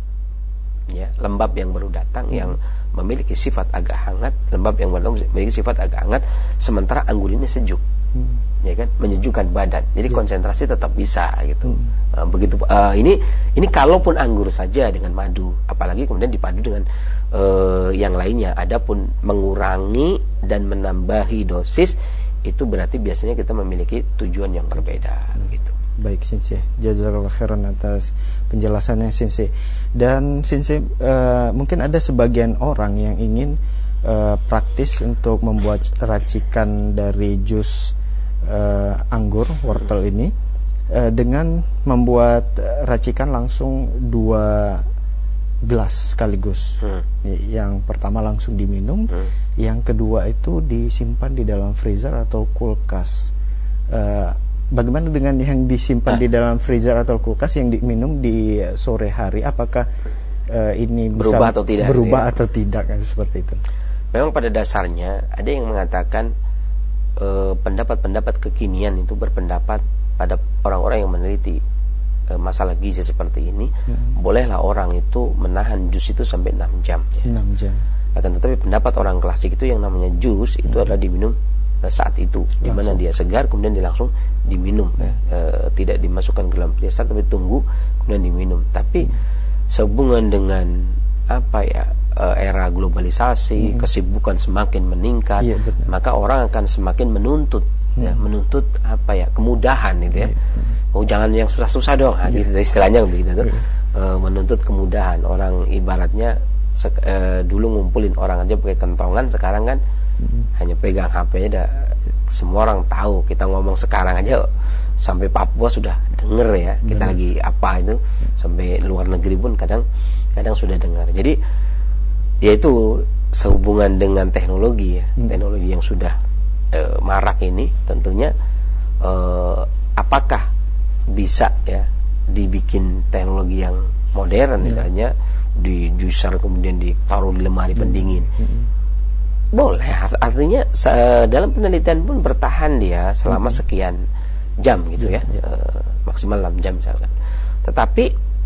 ya, lembab yang baru datang, hmm. yang memiliki sifat agak hangat, lembab yang baru memiliki sifat agak hangat, sementara anggur ini sejuk, hmm. ya kan, menyejukkan badan. Jadi yeah. konsentrasi tetap bisa gitu. Hmm. Uh, begitu uh, ini ini kalaupun anggur saja dengan madu, apalagi kemudian dipadu dengan uh, yang lainnya. Adapun mengurangi dan menambahi dosis, itu berarti biasanya kita memiliki tujuan yang berbeda, hmm. gitu. Baik Sensei, jazakallahu khairan atas penjelasannya Sensei. Dan Sensei, uh, mungkin ada sebagian orang yang ingin uh, praktis untuk membuat racikan dari jus uh, anggur wortel ini uh, dengan membuat racikan langsung dua gelas sekaligus. Hmm. Yang pertama langsung diminum, hmm. yang kedua itu disimpan di dalam freezer atau kulkas. Uh, Bagaimana dengan yang disimpan ah. di dalam freezer atau kulkas yang diminum di sore hari? Apakah uh, ini bisa berubah atau tidak? Berubah ya? atau tidak kan, seperti itu? Memang pada dasarnya ada yang mengatakan uh, pendapat-pendapat kekinian itu berpendapat pada orang-orang yang meneliti uh, masalah gizi seperti ini, hmm. bolehlah orang itu menahan jus itu sampai enam jam. Ya. enam jam. Akan tetapi pendapat orang klasik itu yang namanya jus itu hmm. adalah diminum saat itu, di mana dia segar kemudian dia langsung diminum, ya. e, tidak dimasukkan ke dalam freezer tapi tunggu kemudian diminum. Tapi hmm. sehubungan dengan apa ya, e, era globalisasi, hmm. kesibukan semakin meningkat, ya, maka orang akan semakin menuntut, hmm. ya, menuntut apa ya, kemudahan gitu ya. Hmm. Oh jangan yang susah-susah dong, ya. Gitu istilahnya begitu tuh. Ya. E, menuntut kemudahan. Orang ibaratnya se, e, dulu ngumpulin orang aja pakai kentongan, sekarang kan Hmm. hanya pegang H P aja, semua orang tahu. Kita ngomong sekarang aja sampai Papua sudah denger ya, kita hmm. lagi apa itu, sampai luar negeri pun kadang kadang sudah dengar. Jadi ya itu sehubungan dengan teknologi ya, hmm. teknologi yang sudah e, marak ini, tentunya e, apakah bisa ya dibikin teknologi yang modern, misalnya hmm. di juicer kemudian ditaruh di lemari hmm. pendingin. Hmm. Boleh, artinya dalam penelitian pun bertahan dia selama sekian jam gitu ya, ya. Uh, maksimal enam jam misalkan. Tetapi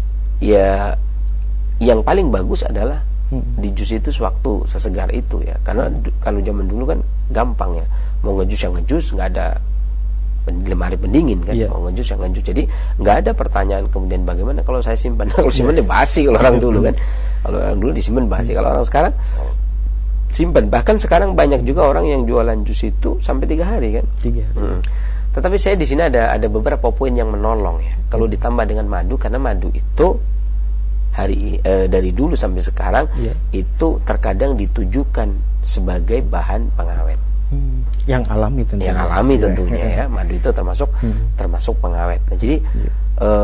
ya yang paling bagus adalah hmm. di jus itu sewaktu sesegar itu ya, karena hmm. kalau zaman dulu kan gampang ya, mau ngejus yang ngejus, nggak ada lemari pendingin kan, yeah. mau ngejus yang ngejus, jadi nggak ada pertanyaan kemudian bagaimana kalau saya simpan. Kalau simpan yeah. dia basi kalau orang dulu kan, kalau orang dulu disimpan basi, kalau orang sekarang simpan. Bahkan sekarang banyak juga orang yang jualan jus itu sampai tiga hari kan. Tiga. Hmm. Tetapi saya di sini ada ada beberapa poin yang menolong ya. Kalau hmm. ditambah dengan madu, karena madu itu hari eh, dari dulu sampai sekarang yeah. itu terkadang ditujukan sebagai bahan pengawet. Hmm, yang alami tentunya. Yang alami tentunya ya. Madu itu termasuk hmm. termasuk pengawet. Nah, jadi yeah.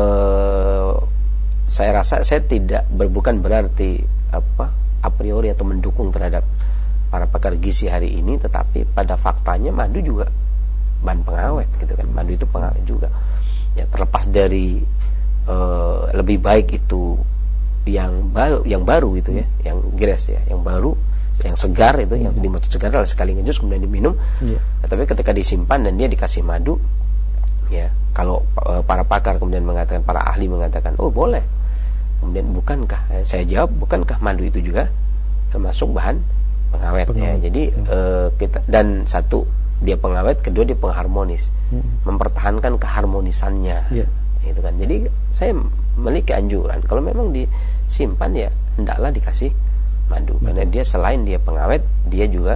eh, saya rasa saya tidak bukan berarti apa a priori atau mendukung terhadap para pakar gizi hari ini, tetapi pada faktanya madu juga bahan pengawet gitu kan. Madu itu pengawet juga. Ya, terlepas dari eh, lebih baik itu yang baru yang baru itu ya, yang grass ya, yang baru, yang segar itu, hmm. yang dimaksud segar adalah sekali ngejus kemudian diminum. Yeah. Nah, tapi ketika disimpan dan dia dikasih madu, ya kalau e, para pakar kemudian mengatakan, para ahli mengatakan, oh boleh. Kemudian bukankah? Eh, saya jawab, bukankah madu itu juga termasuk bahan pengawet, pengawet. ya? Jadi hmm. e, kita dan satu dia pengawet, kedua dia pengharmonis, hmm. mempertahankan keharmonisannya. Yeah. Itu kan. Jadi saya memiliki anjuran kalau memang disimpan ya hendaklah dikasih madu, hmm. karena dia selain dia pengawet, dia juga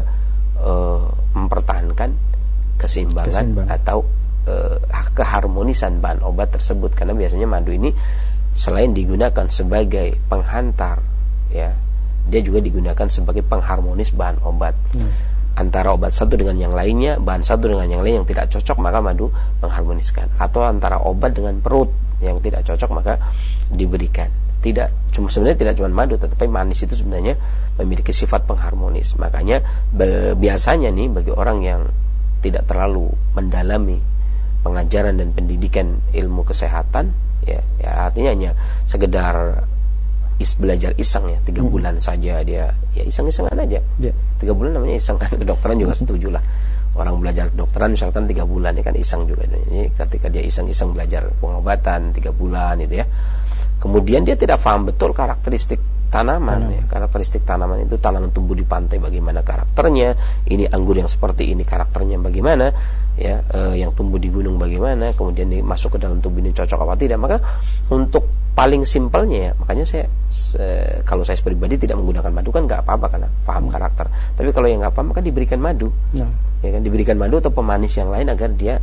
uh, mempertahankan keseimbangan Kesimbangan. atau uh, keharmonisan bahan obat tersebut. Karena biasanya madu ini selain digunakan sebagai penghantar ya, dia juga digunakan sebagai pengharmonis bahan obat. hmm. Antara obat satu dengan yang lainnya, bahan satu dengan yang lain yang tidak cocok, maka madu mengharmoniskan. Atau antara obat dengan perut yang tidak cocok, maka diberikan. Tidak cuma sebenarnya tidak cuma madu, tetapi manis itu sebenarnya memiliki sifat pengharmonis. Makanya be, biasanya nih bagi orang yang tidak terlalu mendalami pengajaran dan pendidikan ilmu kesehatan, ya, ya artinya hanya sekedar is belajar iseng ya, tiga hmm. bulan saja dia ya iseng-isengan aja. Yeah. Tiga bulan namanya iseng kan, kedokteran juga setuju lah. Orang belajar kedokteran misalkan tiga bulan ya kan iseng juga. Ini ketika dia iseng-iseng belajar pengobatan tiga bulan itu ya. Kemudian dia tidak paham betul karakteristik tanaman, ya. Karakteristik tanaman itu, tanaman tumbuh di pantai bagaimana karakternya, ini anggur yang seperti ini karakternya bagaimana, ya, e, yang tumbuh di gunung bagaimana, kemudian masuk ke dalam tubuh ini cocok apa tidak. Maka untuk paling simpelnya ya, makanya saya se, kalau saya pribadi tidak menggunakan madu kan nggak apa-apa karena paham hmm. karakter. Tapi kalau yang nggak paham maka diberikan madu, ya. ya kan, diberikan madu atau pemanis yang lain agar dia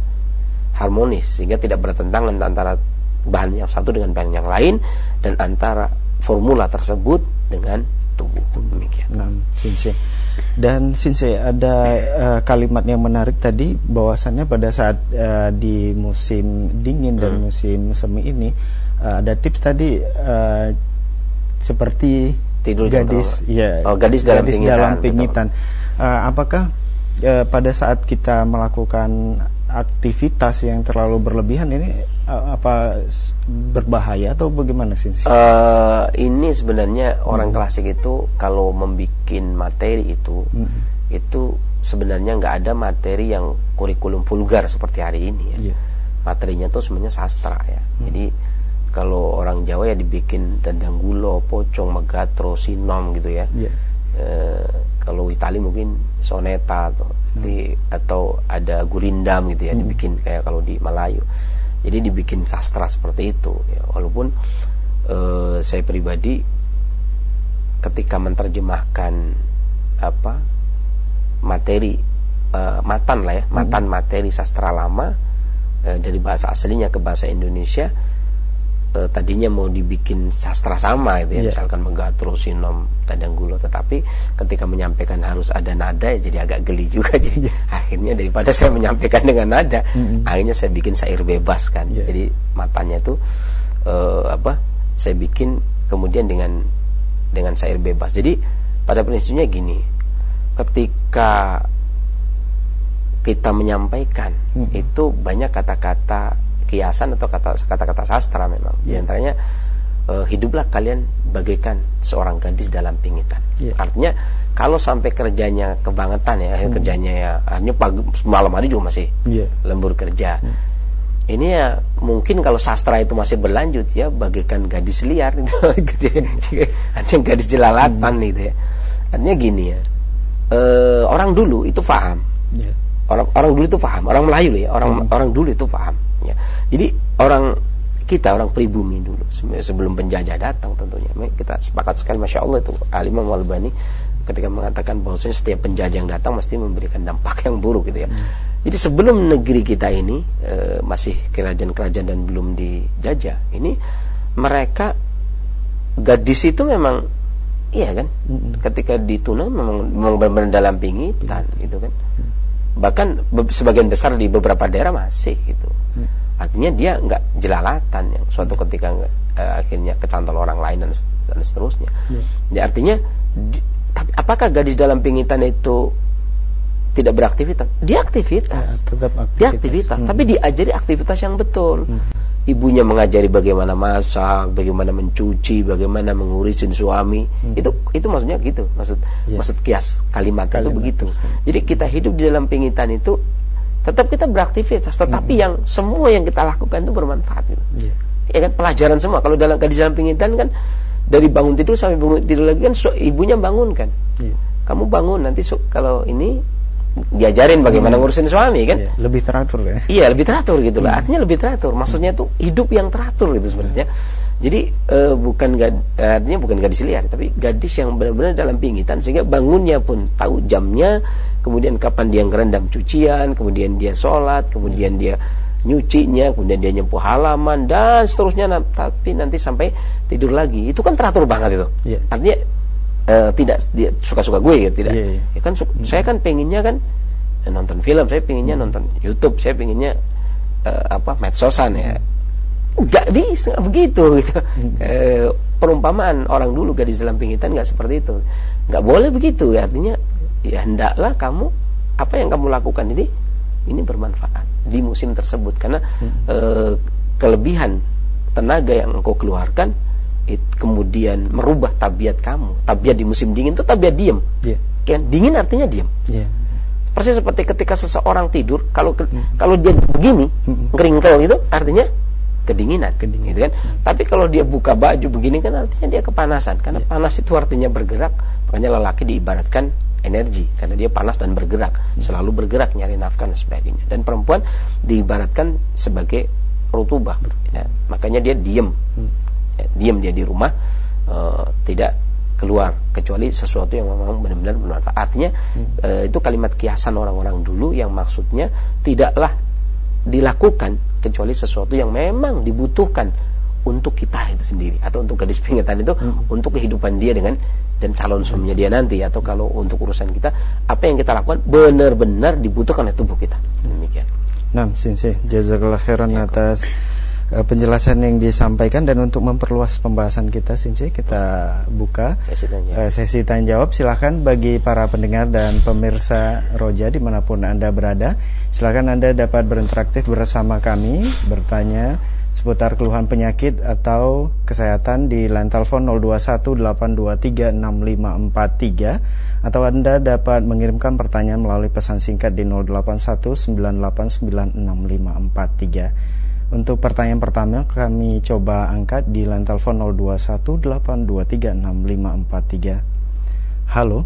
harmonis sehingga tidak bertentangan antara bahan yang satu dengan bahan yang lain dan antara formula tersebut dengan tubuh. Demikian. Nah, Sensei. Dan Sensei ada uh, kalimat yang menarik tadi bahwasannya pada saat uh, di musim dingin hmm. dan musim semi ini uh, ada tips tadi uh, seperti tidur gadis, ya, oh, gadis dalam gadis pingitan. Dalam pingitan. Uh, apakah uh, pada saat kita melakukan aktivitas yang terlalu berlebihan ini uh, apa berbahaya atau bagaimana sih? Uh, ini sebenarnya hmm. orang klasik itu kalau membuat materi itu hmm. itu sebenarnya nggak ada materi yang kurikulum vulgar seperti hari ini ya. Yeah. Materinya tuh sebenarnya sastra ya. Hmm. Jadi kalau orang Jawa ya dibikin tendang gulo, pocong, megatro, sinom gitu ya. Yeah. Uh, kalau Itali mungkin soneta atau hmm. di, atau ada gurindam gitu ya, hmm. dibikin kayak kalau di Melayu. Jadi dibikin sastra seperti itu ya. Walaupun uh, saya pribadi ketika menerjemahkan apa materi uh, matan lah ya, hmm. matan materi sastra lama uh, dari bahasa aslinya ke bahasa Indonesia, uh, tadinya mau dibikin sastra sama gitu ya, yeah. misalkan Megatro, Sinom, Tandang Gulo, tetapi ketika menyampaikan harus ada nada ya jadi agak geli juga. Jadi yeah. akhirnya daripada saya menyampaikan dengan nada, mm-hmm. akhirnya saya bikin syair bebas kan. Yeah. Jadi matanya tuh uh, apa? Saya bikin kemudian dengan dengan syair bebas. Jadi pada prinsipnya gini, ketika kita menyampaikan hmm. itu banyak kata-kata kiasan atau kata, kata-kata sastra memang. Yeah. Di antaranya uh, hiduplah kalian bagaikan seorang gadis dalam pingitan. Yeah. Artinya kalau sampai kerjanya kebangetan ya, hmm. kerjanya ya hanya pagi malam hari juga masih yeah. lembur kerja. Hmm. Ini ya mungkin kalau sastra itu masih berlanjut ya bagaikan gadis liar gitu. Artinya gadis jelalatan hmm. gitu ya. Artinya gini ya, e, orang dulu itu paham yeah. orang orang dulu itu paham, orang Melayu ya, orang hmm. orang dulu itu paham ya. Jadi orang kita, orang pribumi dulu sebelum penjajah datang tentunya, kita sepakat sekali, masya Allah itu Al-Imam Al-Albani ketika mengatakan bahwasanya setiap penjajah yang datang mesti memberikan dampak yang buruk gitu ya. hmm. Jadi sebelum negeri kita ini e, masih kerajaan-kerajaan dan belum dijajah, ini mereka gadis itu memang iya kan, mm-hmm. ketika dituna memang, memang benar-benar dalam pingitan mm-hmm. gitu kan. Mm-hmm. Bahkan be- sebagian besar di beberapa daerah masih gitu. Mm-hmm. Artinya dia nggak jelalatan yang suatu ketika e, akhirnya kecantol orang lain dan, dan seterusnya. Mm-hmm. Ya, artinya di, tapi apakah gadis dalam pingitan itu tidak beraktivitas? Dia aktivitas, ya, tetap aktivitas. Dia aktivitas, hmm. tapi diajari aktivitas yang betul. Hmm. Ibunya mengajari bagaimana masak, bagaimana mencuci, bagaimana mengurusin suami. Hmm. Itu itu maksudnya gitu. Maksud ya. maksud kias kalimat, kalimat itu begitu. Itu. Jadi kita hidup di dalam pingitan itu tetap kita beraktivitas, tetapi hmm. yang semua yang kita lakukan itu bermanfaat gitu. Ya. Ya kan, pelajaran semua. Kalau dalam di dalam pingitan kan dari bangun tidur sampai bangun tidur lagi kan so, ibunya bangunkan. Ya. Kamu bangun nanti so, kalau ini diajarin bagaimana hmm. ngurusin suami kan, iya, lebih teratur ya. Iya, lebih teratur gitu lah. Hmm. Artinya lebih teratur. Maksudnya tuh hidup yang teratur gitu sebenarnya. Hmm. Jadi uh, bukan gad, artinya bukan gadis liar, tapi gadis yang benar-benar dalam pingitan sehingga bangunnya pun tahu jamnya, kemudian kapan dia ngerendam cucian, kemudian dia sholat, kemudian dia nyucinya, kemudian dia nyapu halaman dan seterusnya. Tapi nanti sampai tidur lagi. Itu kan teratur banget itu. Yeah. Artinya Uh, tidak dia suka-suka gue gitu, tidak. Yeah, yeah. Ya kan su- hmm. saya kan pengennya kan eh, nonton film, saya pengennya hmm. nonton YouTube, saya pengennya uh, apa medsosan ya. Enggak bisa begitu gitu. Hmm. Uh, perumpamaan orang dulu gadis dalam pingitan enggak seperti itu. Enggak boleh begitu ya. Artinya ya hendaklah kamu apa yang kamu lakukan ini ini bermanfaat di musim tersebut karena hmm. uh, kelebihan tenaga yang engkau keluarkan It, kemudian merubah tabiat kamu. Tabiat di musim dingin itu tabiat diem. Yeah. Kan dingin artinya diem. Yeah. Persis seperti ketika seseorang tidur, kalau mm. kalau dia begini, mm. ngeringkel itu artinya kedinginan, kedinginan. Gitu kan. Mm. Tapi kalau dia buka baju begini kan artinya dia kepanasan. Karena yeah. panas itu artinya bergerak. Makanya lelaki diibaratkan energi karena dia panas dan bergerak, mm. selalu bergerak nyari nafkah dan sebagainya. Dan perempuan diibaratkan sebagai rutubah. Ya. Makanya dia diem. Mm. Diam dia di rumah, uh, tidak keluar kecuali sesuatu yang memang benar-benar bermanfaat. Artinya hmm. uh, itu kalimat kiasan orang-orang dulu yang maksudnya tidaklah dilakukan kecuali sesuatu yang memang dibutuhkan untuk kita itu sendiri atau untuk gadis pingitan itu hmm. untuk kehidupan dia dengan dan calon suaminya dia nanti, atau kalau untuk urusan kita apa yang kita lakukan benar-benar dibutuhkan oleh tubuh kita. Demikian. Nah, Sensei, jazakallah khairan ya, atas penjelasan yang disampaikan. Dan untuk memperluas pembahasan kita, Sensei, kita buka sesi tanya, uh, sesi tanya jawab. Silahkan bagi para pendengar dan pemirsa Roja dimanapun Anda berada, silahkan Anda dapat berinteraktif bersama kami, bertanya seputar keluhan penyakit atau kesehatan di line telepon nol dua satu delapan dua tiga enam lima empat tiga, atau Anda dapat mengirimkan pertanyaan melalui pesan singkat di nol delapan satu sembilan delapan sembilan enam lima empat tiga. Untuk pertanyaan pertama kami coba angkat di line telepon nol dua satu delapan dua tiga enam lima empat tiga. Halo.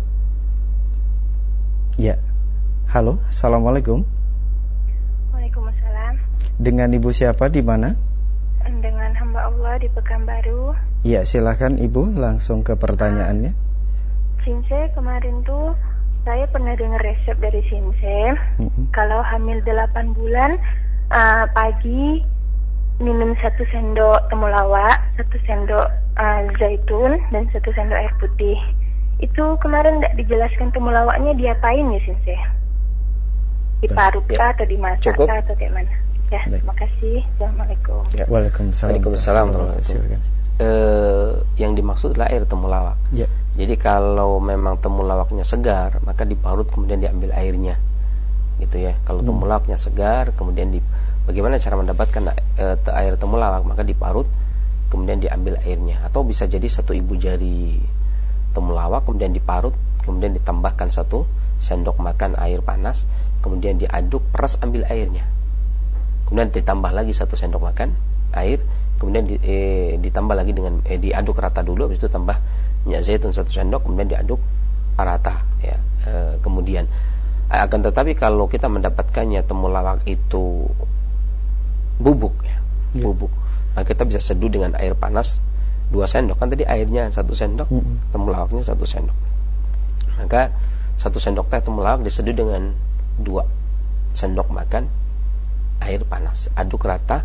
Ya. Halo, Assalamualaikum. Waalaikumsalam. Dengan Ibu siapa, di mana? Dengan hamba Allah di Pekanbaru. Ya, silakan Ibu langsung ke pertanyaannya. Sensei, kemarin tuh saya pernah dengar resep dari Sensei. Mm-hmm. Kalau hamil delapan bulan uh, pagi minum satu sendok temulawak, satu sendok uh, zaitun, dan satu sendok air putih. Itu kemarin tidak dijelaskan temulawaknya diapain ya, Sensei? Diparut kah, ya, atau dimasak kah, atau kayak mana? Ya, baik. Terima kasih. Assalamualaikum. Ya. Waalaikumsalam. Waalaikumsalam. Eh, yang dimaksud adalah air temulawak. Ya. Jadi kalau memang temulawaknya segar, maka diparut kemudian diambil airnya, gitu ya. Kalau hmm. temulawaknya segar, kemudian di bagaimana cara mendapatkan uh, air temulawak, maka diparut kemudian diambil airnya, atau bisa jadi satu ibu jari temulawak kemudian diparut, kemudian ditambahkan satu sendok makan air panas, kemudian diaduk, peras, ambil airnya. kemudian ditambah lagi satu sendok makan air, kemudian di, eh, ditambah lagi dengan eh, diaduk rata dulu, habis itu tambah minyak zaitun satu sendok, kemudian diaduk rata ya. E, kemudian akan tetapi kalau kita mendapatkannya temulawak itu bubuk ya, yeah. bubuk, maka kita bisa seduh dengan air panas dua sendok, kan tadi airnya satu sendok, mm-hmm. temulawaknya satu sendok, maka satu sendok teh temulawak diseduh dengan dua sendok makan air panas, aduk rata,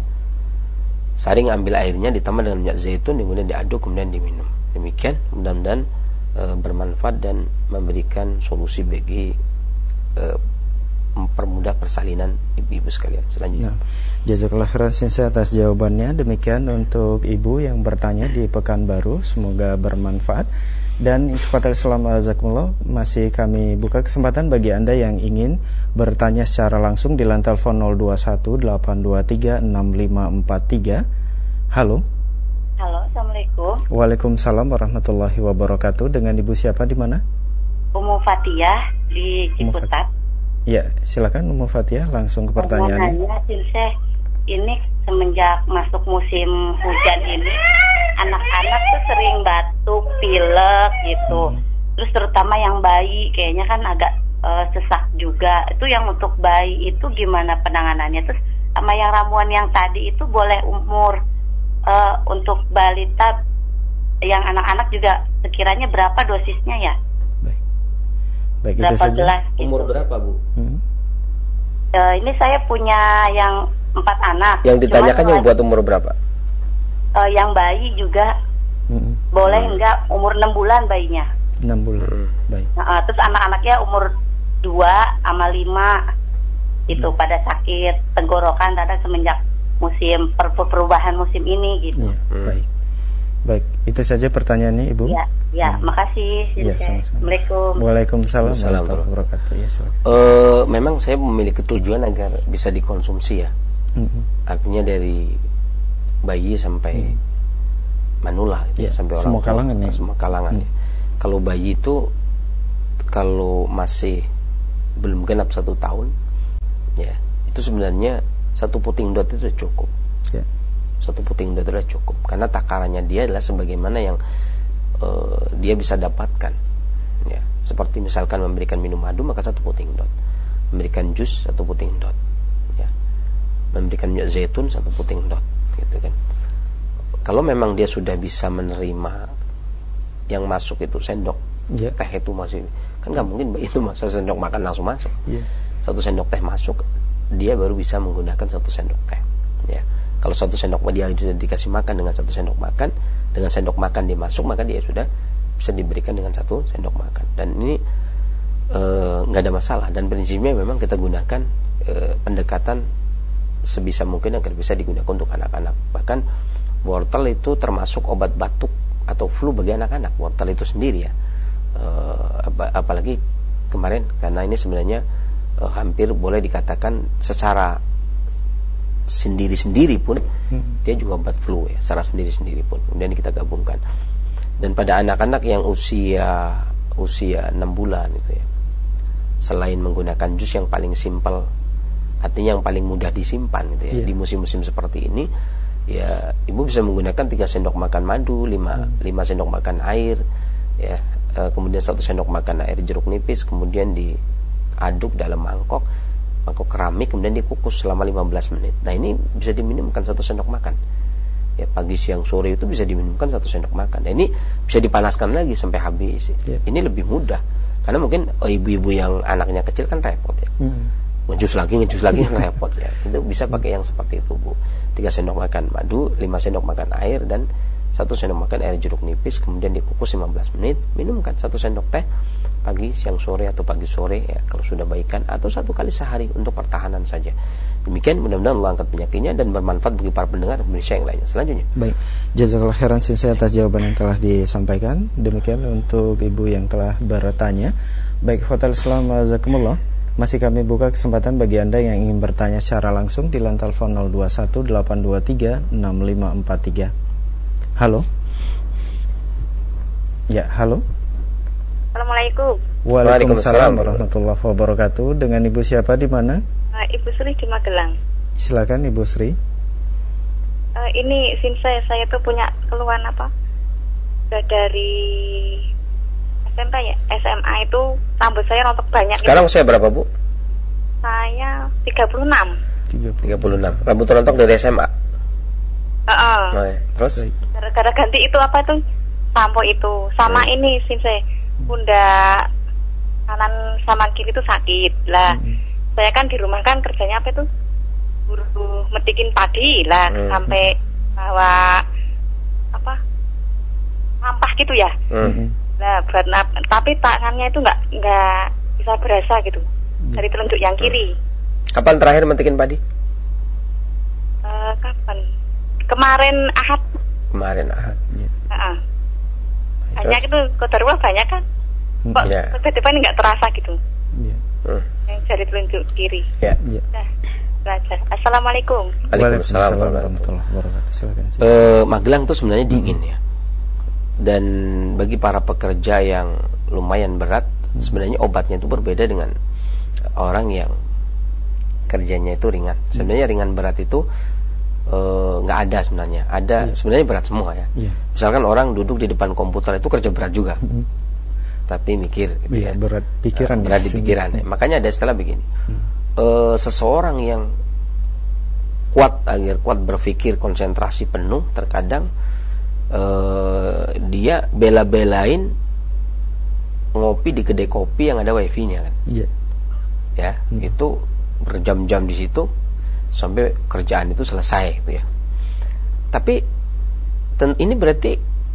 saring ambil airnya, ditambah dengan minyak zaitun, kemudian diaduk, kemudian diminum. Demikian mudah-mudahan e, bermanfaat dan memberikan solusi bagi e, mempermudah persalinan ibu-ibu sekalian. Selanjutnya, nah, jazakallah khairan Sensei atas jawabannya. Demikian untuk ibu yang bertanya di Pekanbaru, semoga bermanfaat. Dan kepada Islam azakumullah, masih kami buka kesempatan bagi Anda yang ingin bertanya secara langsung di line telepon nol dua satu delapan dua tiga enam lima empat tiga. Halo. Halo, Assalamualaikum. Waalaikumsalam warahmatullahi wabarakatuh. Dengan ibu siapa di mana? Umu Fatiyah di Ciputat. Ya, silakan Umu Fatiyah, langsung ke pertanyaannya. Mau nanya, ini semenjak masuk musim hujan ini, anak-anak tuh sering batuk, pilek gitu. Hmm. Terus terutama yang bayi kayaknya kan agak uh, sesak juga. Itu yang untuk bayi itu gimana penanganannya? Terus sama yang ramuan yang tadi itu boleh umur uh, untuk balita yang anak-anak juga sekiranya berapa dosisnya ya? Baik. Baik, berapa itu saja. Gelas, gitu. Umur berapa, Bu? Hmm. Uh, ini saya punya yang empat anak. Yang ditanyakan yang buat umur berapa? Uh, yang bayi juga hmm. boleh hmm. enggak umur enam bulan bayinya? enam bulan. Hmm. Baik. Nah, terus anak-anaknya umur dua sama lima itu hmm. pada sakit tenggorokan kadang semenjak musim per perubahan musim ini gitu. Ya, hmm. Baik. Baik, itu saja pertanyaannya Ibu. Ya, ya, hmm. makasih. Ya, sama-sama. Assalamualaikum. Waalaikumsalam warahmatullahi wabarakatuh. Ya, uh, memang saya memiliki tujuan agar bisa dikonsumsi ya. Hmm. Artinya dari bayi sampai hmm. manula gitu ya, sampai orang semua kalangan tua, ya. Semua kalangan. Hmm. Kalau bayi itu kalau masih belum genap satu tahun, ya itu sebenarnya satu puting dot itu cukup. Ya. Satu puting dot adalah cukup karena takarannya dia adalah sebagaimana yang uh, dia bisa dapatkan ya, seperti misalkan memberikan minum madu maka satu puting dot, memberikan jus satu puting dot ya, memberikan minyak zaitun satu puting dot gitu kan. Kalau memang dia sudah bisa menerima yang masuk itu sendok yeah. teh itu masih kan nggak mungkin itu masa sendok makan langsung masuk yeah. Satu sendok teh masuk dia baru bisa menggunakan satu sendok teh ya. Kalau satu sendok dia sudah dikasih makan dengan satu sendok makan, dengan sendok makan dia masuk, maka dia sudah bisa diberikan dengan satu sendok makan. Dan ini nggak e, ada masalah. Dan prinsipnya memang kita gunakan e, pendekatan sebisa mungkin agar bisa digunakan untuk anak-anak. Bahkan wortel itu termasuk obat batuk atau flu bagi anak-anak. Wortel itu sendiri ya. E, ap- apalagi kemarin karena ini sebenarnya e, hampir boleh dikatakan secara sendiri-sendiri pun hmm. dia juga obat flu ya, secara sendiri-sendiri pun. Kemudian kita gabungkan. Dan pada anak-anak yang usia usia enam bulan itu ya, selain menggunakan jus yang paling simpel, artinya yang paling mudah disimpan gitu ya, yeah. di musim-musim seperti ini ya, ibu bisa menggunakan tiga sendok makan madu, lima hmm. sendok makan air ya, e, kemudian satu sendok makan air jeruk nipis, kemudian diaduk dalam mangkok mangkok keramik, kemudian dikukus selama lima belas menit. Nah ini bisa diminumkan satu sendok makan ya, pagi siang sore itu bisa diminumkan satu sendok makan. Nah ini bisa dipanaskan lagi sampai habis ya. Ini lebih mudah karena mungkin oh, ibu-ibu yang anaknya kecil kan repot ya, hmm. ngejus lagi ngejus lagi kan repot ya. Itu bisa pakai yang seperti itu Bu, tiga sendok makan madu, lima sendok makan air, dan satu sendok makan air jeruk nipis, kemudian dikukus lima belas menit, minumkan satu sendok teh pagi, siang, sore atau pagi sore ya kalau sudah baikan, atau satu kali sehari untuk pertahanan saja. Demikian, mudah-mudahan Allah angkat penyakitnya dan bermanfaat bagi para pendengar Indonesia yang lainnya. Selanjutnya. Baik, jazakallahu khairan Sensei atas jawaban yang telah disampaikan. Demikian untuk ibu yang telah bertanya. Baik, Fatal Islam jazakumullah. Masih kami buka kesempatan bagi Anda yang ingin bertanya secara langsung di line telepon nol dua satu delapan dua tiga enam lima empat tiga. Halo. Ya, halo. Assalamualaikum. Waalaikumsalam warahmatullahi wabarakatuh. Dengan ibu siapa di mana? Uh, ibu Sri di Magelang. Silakan Ibu Sri. Uh, ini Sinse, saya tuh punya keluhan apa? Udah dari S M P ya, S M A itu rambut saya rontok banyak. Sekarang gitu. saya berapa, Bu? Saya tiga puluh enam. tiga puluh enam. Rambut rontok dari S M A. Uh-uh. Oh, ya. Terus? Gara-gara ganti itu apa tuh? Sampo itu. Sama hmm. ini Sinse, pundak kanan sama kiri itu sakit. Lah, hmm. saya kan di rumah kan kerjanya apa itu? Buru metikin padi lah, hmm. sampai bawa apa? Sampah gitu ya. Hmm. Nah, berat, tapi tangannya itu nggak nggak bisa berasa gitu dari telunjuk yang kiri. Kapan terakhir metikin padi? Uh, kapan? Kemarin Ahad. Kemarin Ahad. Ya. Uh-uh. Banyak itu kotornya banyak kan? Kok ya. Tiba-tiba ini nggak terasa gitu? Ya. Hmm. Yang dari telunjuk kiri. Ya. Ya. Nah, belajar. Assalamualaikum. Waalaikumsalam warahmatullahi wabarakatuh. Uh, Magelang tuh sebenarnya dingin ya. Dan bagi para pekerja yang lumayan berat, hmm. sebenarnya obatnya itu berbeda dengan orang yang kerjanya itu ringan. Sebenarnya hmm. ringan berat itu nggak uh, ada sebenarnya. Ada yeah. sebenarnya berat semua ya. Yeah. Misalkan orang duduk di depan komputer itu kerja berat juga, hmm. tapi mikir. Gitu yeah, ya. Berat pikiran. Uh, berat di pikiran. Ya. Makanya ada istilah begini. Hmm. Uh, seseorang yang kuat agar kuat berpikir konsentrasi penuh, terkadang Uh, dia bela-belain ngopi di kedai kopi yang ada wifi-nya kan, yeah. ya, hmm. itu berjam-jam di situ sampai kerjaan itu selesai gitu ya. Tapi ten- ini berarti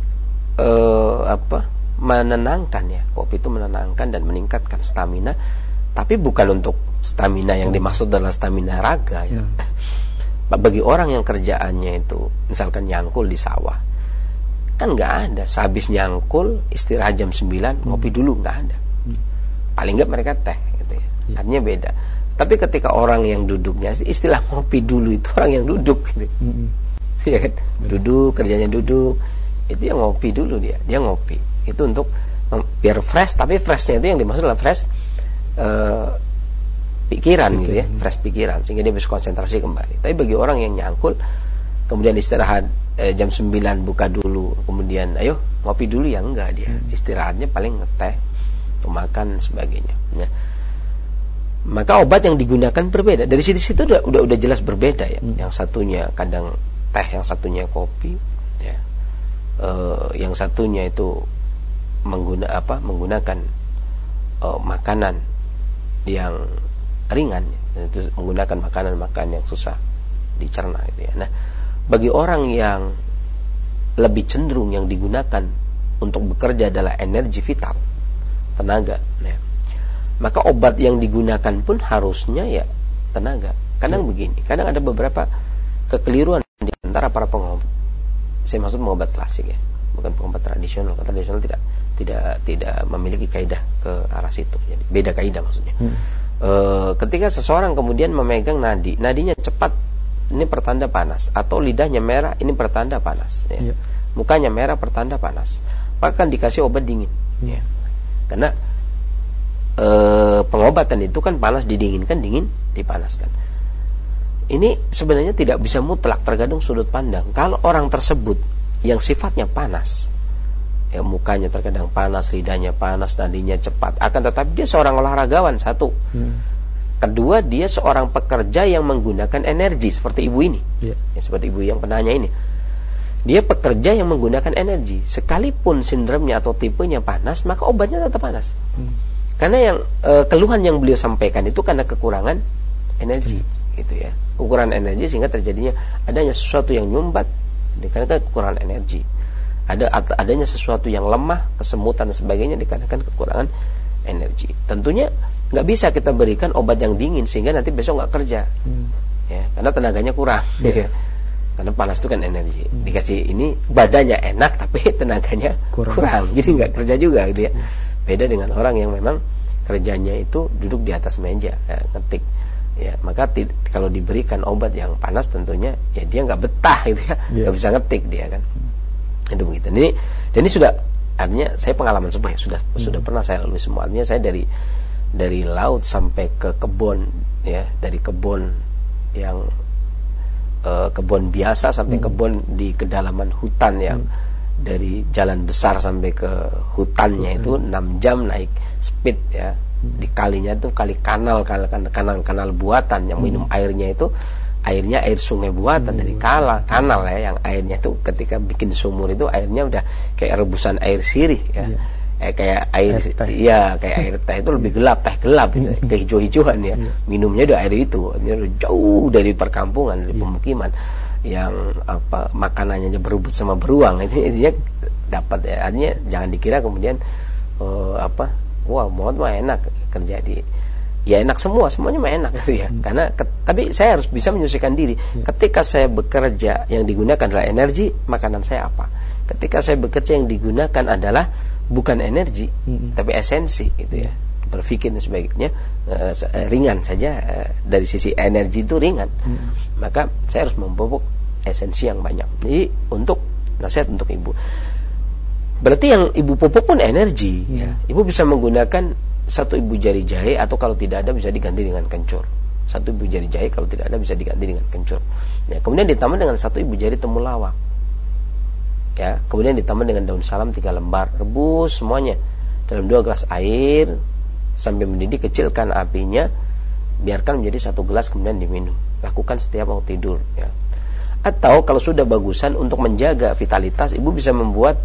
uh, apa? menenangkan ya, kopi itu menenangkan dan meningkatkan stamina, tapi bukan untuk stamina yang dimaksud adalah stamina raga ya. Hmm. Bagi orang yang kerjaannya itu misalkan nyangkul di sawah, kan nggak ada, sehabis nyangkul istirahat jam sembilan ngopi dulu, nggak ada. Paling nggak mereka teh gitu ya. Ya. Artinya beda. Tapi ketika orang yang duduknya, istilah ngopi dulu itu orang yang duduk gitu. Mm-hmm. Ya kan? Duduk, kerjanya duduk, itu yang ngopi dulu dia dia ngopi itu untuk biar fresh, tapi freshnya itu yang dimaksud adalah fresh uh, pikiran, pikiran gitu ya, fresh pikiran sehingga dia bisa konsentrasi kembali. Tapi bagi orang yang nyangkul kemudian istirahat eh, jam sembilan buka dulu, kemudian ayo ngopi dulu, ya enggak, dia istirahatnya paling ngeteh atau makan sebagainya ya. Maka obat yang digunakan berbeda. Dari situ-situ udah, udah udah jelas berbeda ya. Hmm. Yang satunya kadang teh, yang satunya kopi ya. E, yang satunya itu mengguna apa? menggunakan e, makanan yang ringan, itu menggunakan makanan-makanan yang susah dicerna gitu ya. Nah, bagi orang yang lebih cenderung yang digunakan untuk bekerja adalah energi vital, tenaga ya, maka obat yang digunakan pun harusnya ya tenaga. Kadang ya. begini, kadang ada beberapa kekeliruan di antara para pengobat. Saya maksud pengobat klasik ya, bukan pengobat tradisional. Karena tradisional tidak tidak tidak memiliki kaidah ke arah situ. Jadi beda kaidah maksudnya. Hmm. E, ketika seseorang kemudian memegang nadi, nadinya cepat, ini pertanda panas, atau lidahnya merah, ini pertanda panas ya. Ya. Mukanya merah, pertanda panas, maka kan dikasih obat dingin ya. Karena e, pengobatan itu kan panas didinginkan, dingin dipanaskan. Ini sebenarnya tidak bisa mutlak, tergantung sudut pandang. Kalau orang tersebut yang sifatnya panas ya, mukanya terkadang panas, lidahnya panas, nadinya cepat, akan tetapi dia seorang olahragawan, satu. hmm. Kedua, dia seorang pekerja yang menggunakan energi seperti ibu ini yeah. ya, seperti ibu yang penanya ini. Dia pekerja yang menggunakan energi. Sekalipun sindromnya atau tipenya panas, maka obatnya tetap panas. hmm. Karena yang e, keluhan yang beliau sampaikan itu karena kekurangan energi hmm. gitu ya. Kekurangan energi sehingga terjadinya adanya sesuatu yang nyumbat dikarenakan kekurangan energi. Ada adanya sesuatu yang lemah, kesemutan dan sebagainya dikarenakan kekurangan energi. Tentunya nggak bisa kita berikan obat yang dingin sehingga nanti besok nggak kerja, hmm. ya, karena tenaganya kurang. Yeah. Karena panas itu kan energi. Hmm. Dikasih ini badannya enak tapi tenaganya kurang, kurang. Jadi nggak kerja juga gitu ya. Hmm. Beda dengan orang yang memang kerjanya itu duduk di atas meja ya, ngetik. Ya, maka t- kalau diberikan obat yang panas tentunya ya dia nggak betah gitu ya, nggak yeah. bisa ngetik dia kan. Hmm. Itu begitu. Ini dan ini sudah artinya saya pengalaman semua ya, sudah hmm. sudah pernah saya lalui semua. Artinya saya dari dari laut sampai ke kebun ya, dari kebun yang uh, kebun biasa sampai hmm. kebun di kedalaman hutan yang hmm. dari jalan besar sampai ke hutannya hmm. itu enam jam naik speed ya. Hmm. Di kalinya itu kali kanal kanal kanal kanal buatan yang minum hmm. airnya itu airnya air sungai buatan hmm. dari kanal kanal ya, yang airnya itu ketika bikin sumur itu airnya udah kayak rebusan air sirih ya. Yeah. Eh, kayak air, air ya kayak air teh itu lebih gelap, teh gelap gitu, kehijau-hijauan ya. Minumnya udah air itu, ini udah jauh dari perkampungan, dari pemukiman yang apa makanannya aja berebut sama beruang. Itu intinya dapat ya. Artinya jangan dikira kemudian uh, apa wah mau mah enak kerja di ya enak semua, semuanya mah enak gitu ya. Hmm. Karena ke, tapi saya harus bisa menyesuaikan diri. Ya. Ketika saya bekerja yang digunakan adalah energi, makanan saya apa? Ketika saya bekerja yang digunakan adalah bukan energi, hmm. tapi esensi gitu ya. Berpikir dan sebagainya uh, ringan saja uh, dari sisi energi itu ringan. Hmm. Maka saya harus memupuk esensi yang banyak. Jadi untuk nasihat untuk ibu. Berarti yang ibu pupuk pun energi. Hmm. Ya. Ibu bisa menggunakan satu ibu jari jahe atau kalau tidak ada bisa diganti dengan kencur. Satu ibu jari jahe kalau tidak ada bisa diganti dengan kencur. Ya, kemudian ditambah dengan satu ibu jari temulawak. Ya, kemudian ditambah dengan daun salam tiga lembar. Rebus semuanya dalam dua gelas air sampai mendidih, kecilkan apinya, biarkan menjadi satu gelas kemudian diminum. Lakukan setiap mau tidur. Ya. Atau kalau sudah bagusan untuk menjaga vitalitas, ibu bisa membuat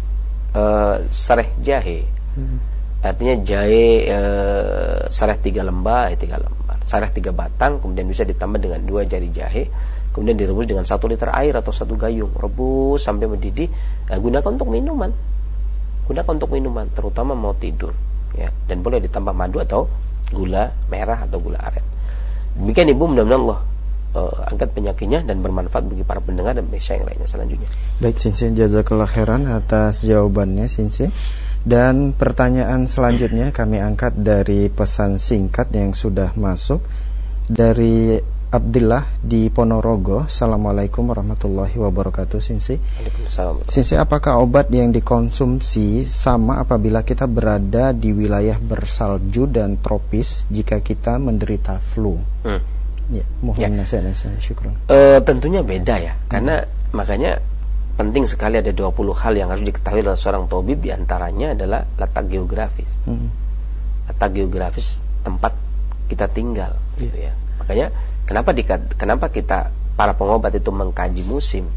uh, sereh jahe. Hmm. Artinya jahe e, sareh tiga lembar, eh, tiga lembar, sareh tiga batang, kemudian bisa ditambah dengan dua jari jahe, kemudian direbus dengan satu liter air atau satu gayung, rebus sampai mendidih. Nah, gunakan untuk minuman, gunakan untuk minuman, terutama mau tidur, ya. Dan boleh ditambah madu atau gula merah atau gula aren. Demikian ibu, mudah-mudahan Allah uh, angkat penyakitnya dan bermanfaat bagi para pendengar dan bisa yang lainnya selanjutnya. Baik, Sinsin, jazakallah khairan atas jawabannya, Sinsin. Dan pertanyaan selanjutnya kami angkat dari pesan singkat yang sudah masuk dari Abdillah di Ponorogo. Assalamualaikum warahmatullahi wabarakatuh, Sinsi. Sinsi, apakah obat yang dikonsumsi sama apabila kita berada di wilayah bersalju dan tropis jika kita menderita flu? Hmm. Ya, mohon ya. nasihat-nasihat, syukron. Uh, tentunya beda ya, hmm. karena makanya penting sekali ada dua puluh hal yang harus diketahui oleh seorang tabib, diantaranya adalah letak geografis. Hmm. Letak geografis tempat kita tinggal, yeah. gitu ya. Makanya kenapa dikat, kenapa kita para pengobat itu mengkaji musim?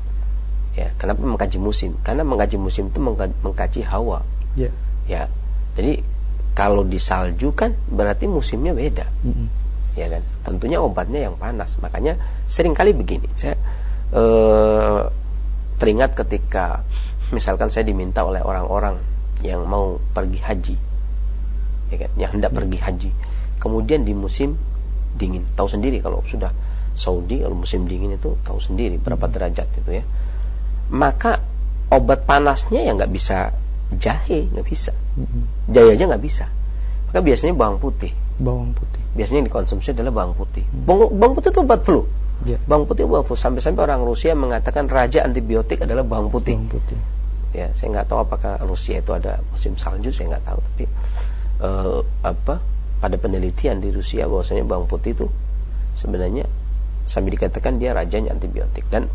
Ya, kenapa mengkaji musim? Karena mengkaji musim itu mengkaji, mengkaji hawa. Yeah. Ya. Jadi kalau di salju kan berarti musimnya beda. Mm-hmm. Ya kan? Tentunya obatnya yang panas. Makanya seringkali begini, saya eh, teringat ketika misalkan saya diminta oleh orang-orang yang mau pergi haji, ya kan, yang hendak hmm. pergi haji, kemudian di musim dingin, tahu sendiri kalau sudah Saudi kalau musim dingin itu tahu sendiri berapa hmm. derajat itu ya, maka obat panasnya ya nggak bisa jahe, nggak bisa, hmm. jahe aja nggak bisa, maka biasanya bawang putih, bawang putih, biasanya yang dikonsumsi adalah bawang putih. hmm. bawang, bawang putih itu obat flu. Ya. Bawang putih, bawang putih, sampai-sampai orang Rusia mengatakan raja antibiotik adalah bawang putih. Bawang putih. Ya, saya nggak tahu apakah Rusia itu ada musim salju, saya nggak tahu. Tapi uh, apa? Pada penelitian di Rusia bahwasanya bawang putih itu sebenarnya sampai dikatakan dia rajanya antibiotik, dan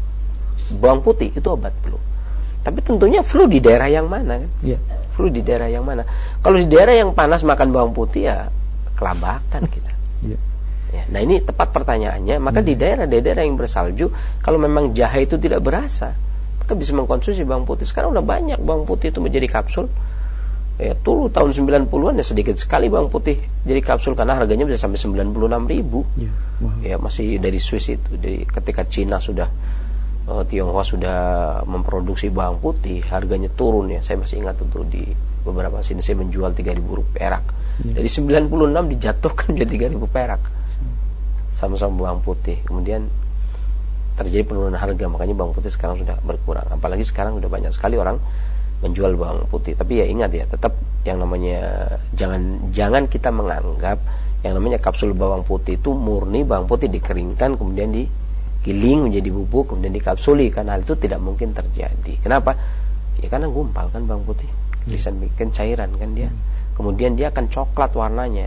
bawang putih itu obat flu. Tapi tentunya flu di daerah yang mana kan? Ya. Flu di daerah yang mana? Kalau di daerah yang panas makan bawang putih ya kelabakan kita. Ya. Ya, nah ini tepat pertanyaannya. Maka hmm. di daerah-daerah yang bersalju, kalau memang jahe itu tidak berasa, maka bisa mengkonsumsi bawang putih. Sekarang udah banyak bawang putih itu menjadi kapsul. Ya, dulu tahun sembilan puluhan ya sedikit sekali bawang putih jadi kapsul karena harganya bisa sampai sembilan puluh enam ribu. Ya, ya masih dari Swiss itu. Dari ketika Cina sudah uh, Tionghoa sudah memproduksi bawang putih, harganya turun ya. Saya masih ingat itu di beberapa sini saya menjual tiga ribu perak. Ya. Dari sembilan puluh enam dijatuhkan jadi tiga ribu perak. Sama-sama bawang putih, kemudian terjadi penurunan harga, makanya bawang putih sekarang sudah berkurang. Apalagi sekarang sudah banyak sekali orang menjual bawang putih. Tapi ya ingat ya, tetap yang namanya jangan jangan kita menganggap yang namanya kapsul bawang putih itu murni bawang putih dikeringkan kemudian digiling menjadi bubuk kemudian dikapsuli, karena hal itu tidak mungkin terjadi. Kenapa? Ya karena gumpal kan bawang putih, bisa bikin cairan kan dia. Kemudian dia akan coklat warnanya.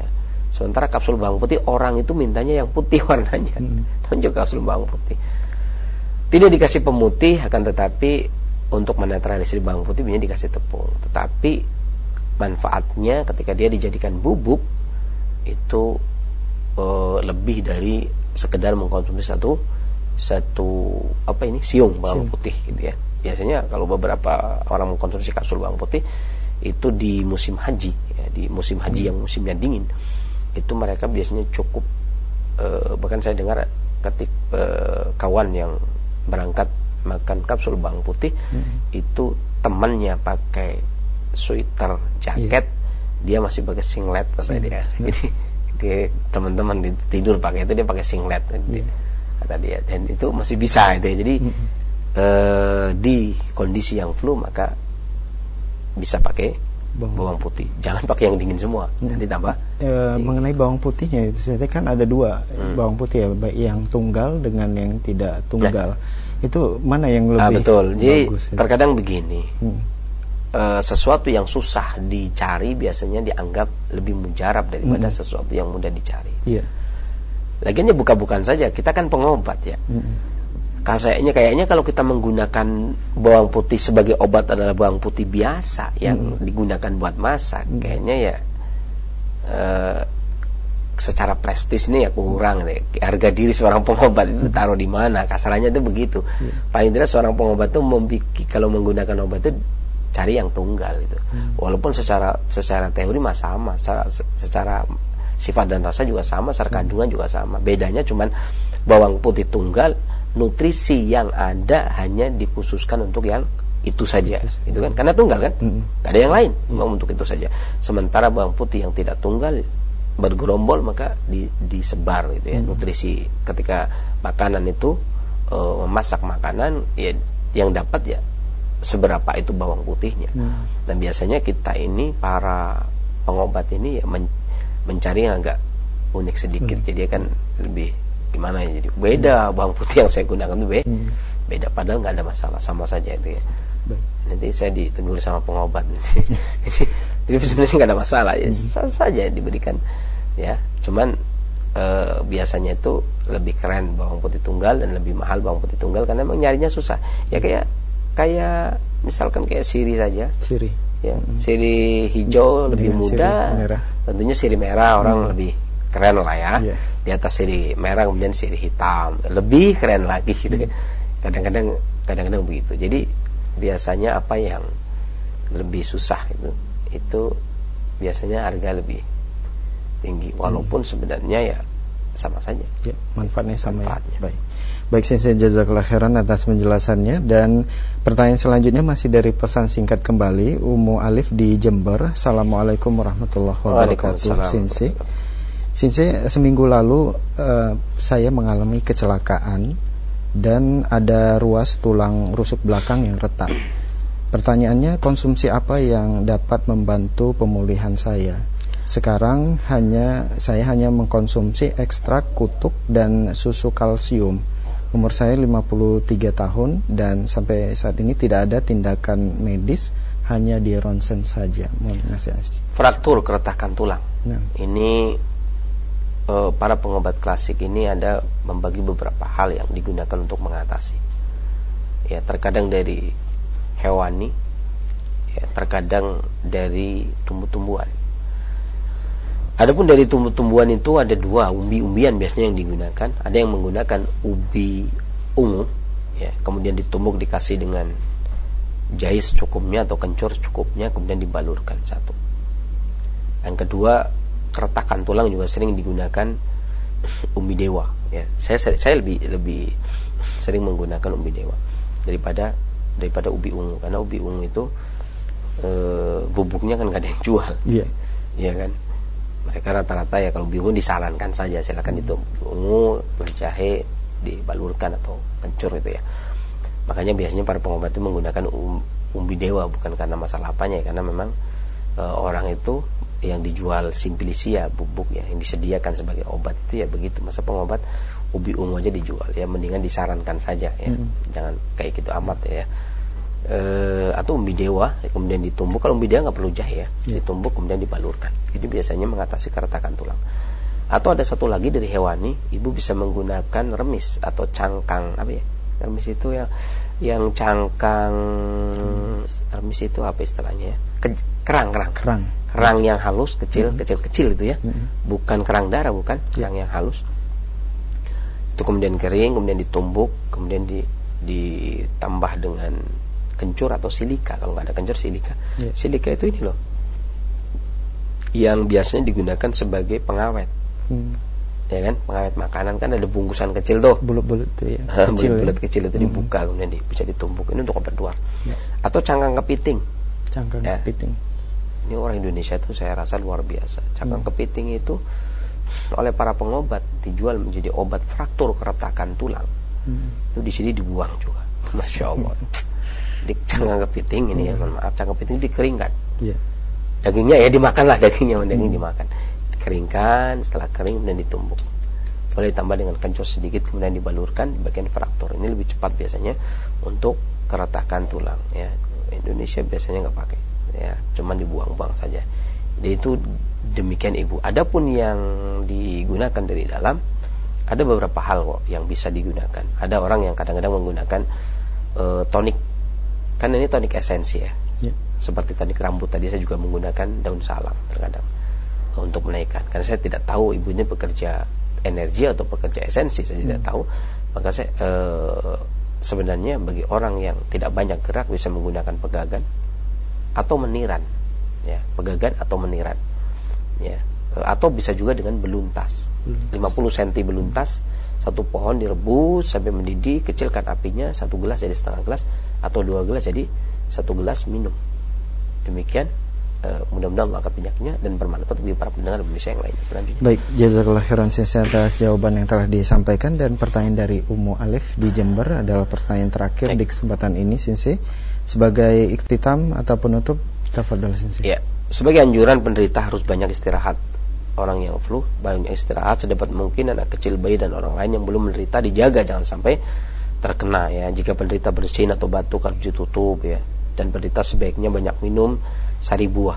Sementara kapsul bawang putih orang itu mintanya yang putih warnanya, hmm. tonjok kapsul bawang putih. Tidak dikasih pemutih, akan tetapi untuk menetralisir bawang putih biasanya dikasih tepung. Tetapi manfaatnya ketika dia dijadikan bubuk itu uh, lebih dari sekedar mengkonsumsi satu satu apa ini siung bawang siung. putih gitu ya. Biasanya kalau beberapa orang mengkonsumsi kapsul bawang putih itu di musim haji ya, di musim haji hmm. yang musimnya dingin itu mereka biasanya cukup uh, bahkan saya dengar ketik uh, kawan yang berangkat makan kapsul bawang putih hmm. itu temannya pakai sweater jaket yeah. dia masih pakai singlet kata dia. Yeah. Jadi dia teman-teman tidur pakai itu dia pakai singlet yeah. kata dia, dan itu masih bisa itu ya. Jadi mm-hmm. eh, di kondisi yang flu maka bisa pakai bawang, bawang putih. Jangan pakai yang dingin semua. Mm-hmm. Nanti tambah. E, mengenai bawang putihnya itu saya kan ada dua mm. bawang putih ya, baik yang tunggal dengan yang tidak tunggal. Nah. Itu mana yang lebih ah, betul. Jadi bagus, terkadang begini. Mm. Uh, sesuatu yang susah dicari biasanya dianggap lebih mujarab daripada mm. sesuatu yang mudah dicari. Yeah. Lagiannya buka-bukaan saja, kita kan pengobat ya. Mm. Kayaknya kayaknya kalau kita menggunakan bawang putih sebagai obat adalah bawang putih biasa yang mm. digunakan buat masak, mm. kayaknya ya uh, secara prestis nih ya kurang deh. Harga diri seorang pengobat itu taruh di mana? Kasarannya itu begitu. Yeah. Paling tidak seorang pengobat itu membikin, kalau menggunakan obat itu cari yang tunggal itu. Hmm. Walaupun secara secara teori mah sama, secara secara sifat dan rasa juga sama, secara kandungan juga sama. Bedanya cuman bawang putih tunggal nutrisi yang ada hanya dikhususkan untuk yang itu saja. Itu, itu kan karena tunggal kan? Hmm. Gak ada yang lain, hmm. untuk itu saja. Sementara bawang putih yang tidak tunggal bergerombol maka di, disebar gitu ya. Hmm. Nutrisi ketika makanan itu uh, memasak makanan ya yang dapat ya seberapa itu bawang putihnya. Hmm. Dan biasanya kita ini para pengobat ini ya men mencari yang agak unik sedikit. Hmm. Jadi kan lebih gimana ya, jadi beda hmm. bawang putih yang saya gunakan itu be hmm. beda, padahal nggak ada masalah, sama saja itu ya. Baik. Nanti saya ditegur sama pengobat. Jadi, jadi sebenarnya nggak ada masalah ya, hmm. sah saja diberikan ya. Cuman e, biasanya itu lebih keren bawang putih tunggal dan lebih mahal bawang putih tunggal karena memang nyarinya susah. Ya kayak kayak misalkan kayak siri saja, siri ya, hmm. siri hijau hmm. lebih muda, siri tentunya siri merah orang hmm. lebih keren lah ya, yeah. Di atas siri merah kemudian siri hitam lebih keren lagi gitu. hmm. Kadang-kadang kadang-kadang begitu. Jadi biasanya apa yang lebih susah itu itu biasanya harga lebih tinggi walaupun hmm. sebenarnya ya sama saja ya, manfaatnya sama manfaatnya. Ya. Baik. Baik, Sensei, jazakallahu khairan atas penjelasannya. Dan pertanyaan selanjutnya masih dari pesan singkat kembali, Umu Alif di Jember. Assalamualaikum warahmatullahi wabarakatuh. Sensei, Sensei, seminggu lalu uh, saya mengalami kecelakaan dan ada ruas tulang rusuk belakang yang retak. Pertanyaannya, konsumsi apa yang dapat membantu pemulihan saya? Sekarang hanya saya hanya mengkonsumsi ekstrak kutuk dan susu kalsium. Umur saya lima puluh tiga tahun dan sampai saat ini tidak ada tindakan medis, hanya di ronsen saja. Fraktur, keretakan tulang. Nah. Ini eh, para pengobat klasik ini ada membagi beberapa hal yang digunakan untuk mengatasi. Ya, terkadang dari hewani, ya, terkadang dari tumbuh-tumbuhan. Adapun dari tumbuh-tumbuhan itu ada dua, umbi-umbian biasanya yang digunakan. Ada yang menggunakan ubi ungu, ya, kemudian ditumbuk dikasih dengan jais cukupnya atau kencur cukupnya, kemudian dibalurkan satu. Yang kedua, keretakan tulang juga sering digunakan umbi dewa. Ya, saya saya lebih lebih sering menggunakan umbi dewa daripada daripada ubi ungu, karena ubi ungu itu e, bubuknya kan nggak ada yang jual, iya, yeah. kan. Mereka rata-rata ya kalau bingung disarankan saja silakan ditumbuk ungu, berjahe, dibalurkan atau kencur gitu ya. Makanya biasanya para pengobat itu menggunakan um, umbi dewa bukan karena masalah apanya ya, karena memang e, orang itu yang dijual simplicia bubuk ya yang disediakan sebagai obat itu ya begitu. Masa pengobat ubi ungu aja dijual ya, mendingan disarankan saja ya, hmm. jangan kayak gitu amat ya. uh, atau umbi dewa, kemudian ditumbuk. Kalau umbi dewa nggak perlu jahe ya, yeah. ditumbuk kemudian dibalurkan. Itu biasanya mengatasi keretakan tulang. Atau ada satu lagi dari hewani, ibu bisa menggunakan remis atau cangkang apa ya? Remis itu yang yang cangkang hmm. remis itu apa istilahnya ya? Ke, kerang, kerang, kerang, kerang yang halus, kecil, hmm. kecil, kecil itu ya, hmm. bukan kerang darah, bukan, yeah. kerang yang halus. Itu kemudian kering, kemudian ditumbuk, kemudian di, ditambah dengan kencur atau silika. Kalau nggak ada kencur, silika. Yeah. Silika itu ini loh, yang biasanya digunakan sebagai pengawet. Hmm. Ya kan, pengawet makanan kan ada bungkusan kecil tuh, bulat-bulat itu ya, bulat-bulat ya. kecil itu hmm. dibuka kemudian di, bisa ditumbuk. Ini untuk obat luar. Ya. Atau cangkang kepiting. Cangkang ya. kepiting. Ini orang Indonesia itu saya rasa luar biasa. Cangkang hmm. kepiting itu oleh para pengobat dijual menjadi obat fraktur keretakan tulang. Hmm. Itu di sini dibuang juga. Masya Allah. Di cangkang kepiting ini hmm. ya, mohon maaf, cangkang kepiting dikeringkan. Ya. Dagingnya ya dimakan lah, dagingnya daging hmm. dimakan. Keringkan, setelah kering kemudian ditumbuk. Boleh ditambah dengan kencur sedikit kemudian dibalurkan di bagian fraktur. Ini lebih cepat biasanya untuk keretakan tulang ya. Indonesia biasanya nggak pakai ya, cuman dibuang-buang saja. Jadi itu demikian ibu. Adapun yang digunakan dari dalam, ada beberapa hal kok yang bisa digunakan. Ada orang yang kadang-kadang menggunakan uh, tonik, kan ini tonik esensi ya. Yeah. Seperti tonik rambut tadi saya juga menggunakan daun salam terkadang untuk menaikkan, karena saya tidak tahu ibu ini bekerja energi atau bekerja esensi, saya hmm. tidak tahu. Maka saya e, sebenarnya bagi orang yang tidak banyak gerak bisa menggunakan pegagan atau meniran ya, pegagan atau meniran ya, e, atau bisa juga dengan beluntas, beluntas. lima puluh sentimeter beluntas, satu pohon direbus sampai mendidih, kecilkan apinya, satu gelas jadi setengah gelas atau dua gelas jadi satu gelas, minum. Demikian. Uh, mudah-mudahan Allah angkat penyakitnya dan bermanfaat bagi para pendengar Indonesia yang lainnya selanjutnya. Baik, jazakallah khairan atas jawaban yang telah disampaikan. Dan pertanyaan dari Ummu Alif di Jember adalah pertanyaan terakhir Baik. di kesempatan ini, Sensei. Sebagai iktitam atau penutup, tafadhol Sensei. Ya, sebagai anjuran penderita harus banyak istirahat. Orang yang flu banyak istirahat sedapat mungkin. Anak kecil, bayi dan orang lain yang belum menderita dijaga jangan sampai terkena ya. Jika penderita bersin atau batuk harus ditutup ya. Dan penderita sebaiknya banyak minum sari buah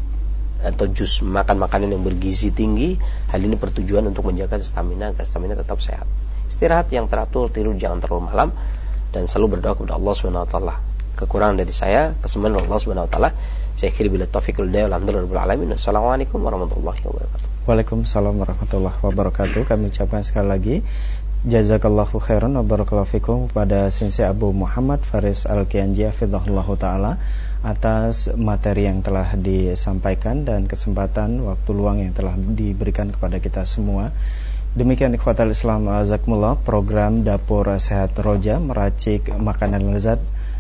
atau jus, makan makanan yang bergizi tinggi. Hal ini bertujuan untuk menjaga stamina agar stamina tetap sehat. Istirahat yang teratur, tidur jangan terlalu malam, dan selalu berdoa kepada Allah Subhanahu wa taala. Kekurangan dari saya, kesempurnaan Allah Subhanahu wa taala. Saya akhiri bila taufiqul hidayah alhamdulillah alamin. Assalamualaikum warahmatullahi wabarakatuh. Waalaikumsalam warahmatullahi wabarakatuh. Kami ucapkan sekali lagi jazakallahu khairan wa barakallahu fikum kepada Sensei Abu Muhammad Faris Al-Kianji hafizahullahu taala atas materi yang telah disampaikan dan kesempatan waktu luang yang telah diberikan kepada kita semua. Demikian ikhwatal Islam azakumullah, program Dapur Sehat Roja, meracik makanan lezat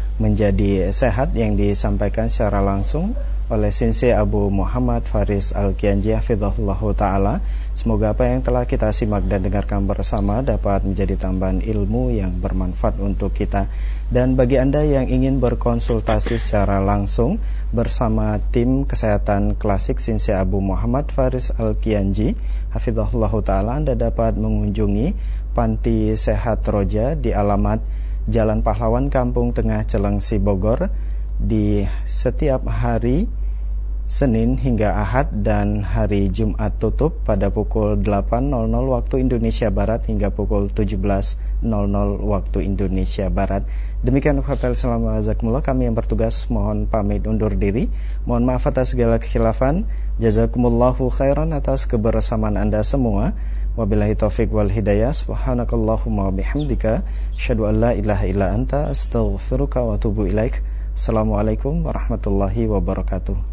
menjadi sehat, yang disampaikan secara langsung oleh Sensei Abu Muhammad Faris Al-Kianji hafizahullahu taala. Semoga apa yang telah kita simak dan dengarkan bersama dapat menjadi tambahan ilmu yang bermanfaat untuk kita. Dan bagi Anda yang ingin berkonsultasi secara langsung bersama tim kesehatan klasik Sensei Abu Muhammad Faris Al-Kianji hafizahullahu taala, Anda dapat mengunjungi Panti Sehat Roja di alamat Jalan Pahlawan, Kampung Tengah, Celengsi, Bogor, di setiap hari Senin hingga Ahad, dan hari Jumat tutup pada pukul delapan waktu Indonesia Barat hingga pukul tujuh belas waktu Indonesia Barat. Demikian Hotel Salam Jazakumullah, kami yang bertugas mohon pamit undur diri. Mohon maaf atas segala kekhilafan. Jazakumullahu khairan atas kebersamaan Anda semua. Wabillahi taufiq wal hidayah. Subhanakallahumma bihamdika asyhadu an la ilaha illa anta astaghfiruka wa atubu ilaik. Assalamualaikum warahmatullahi wabarakatuh.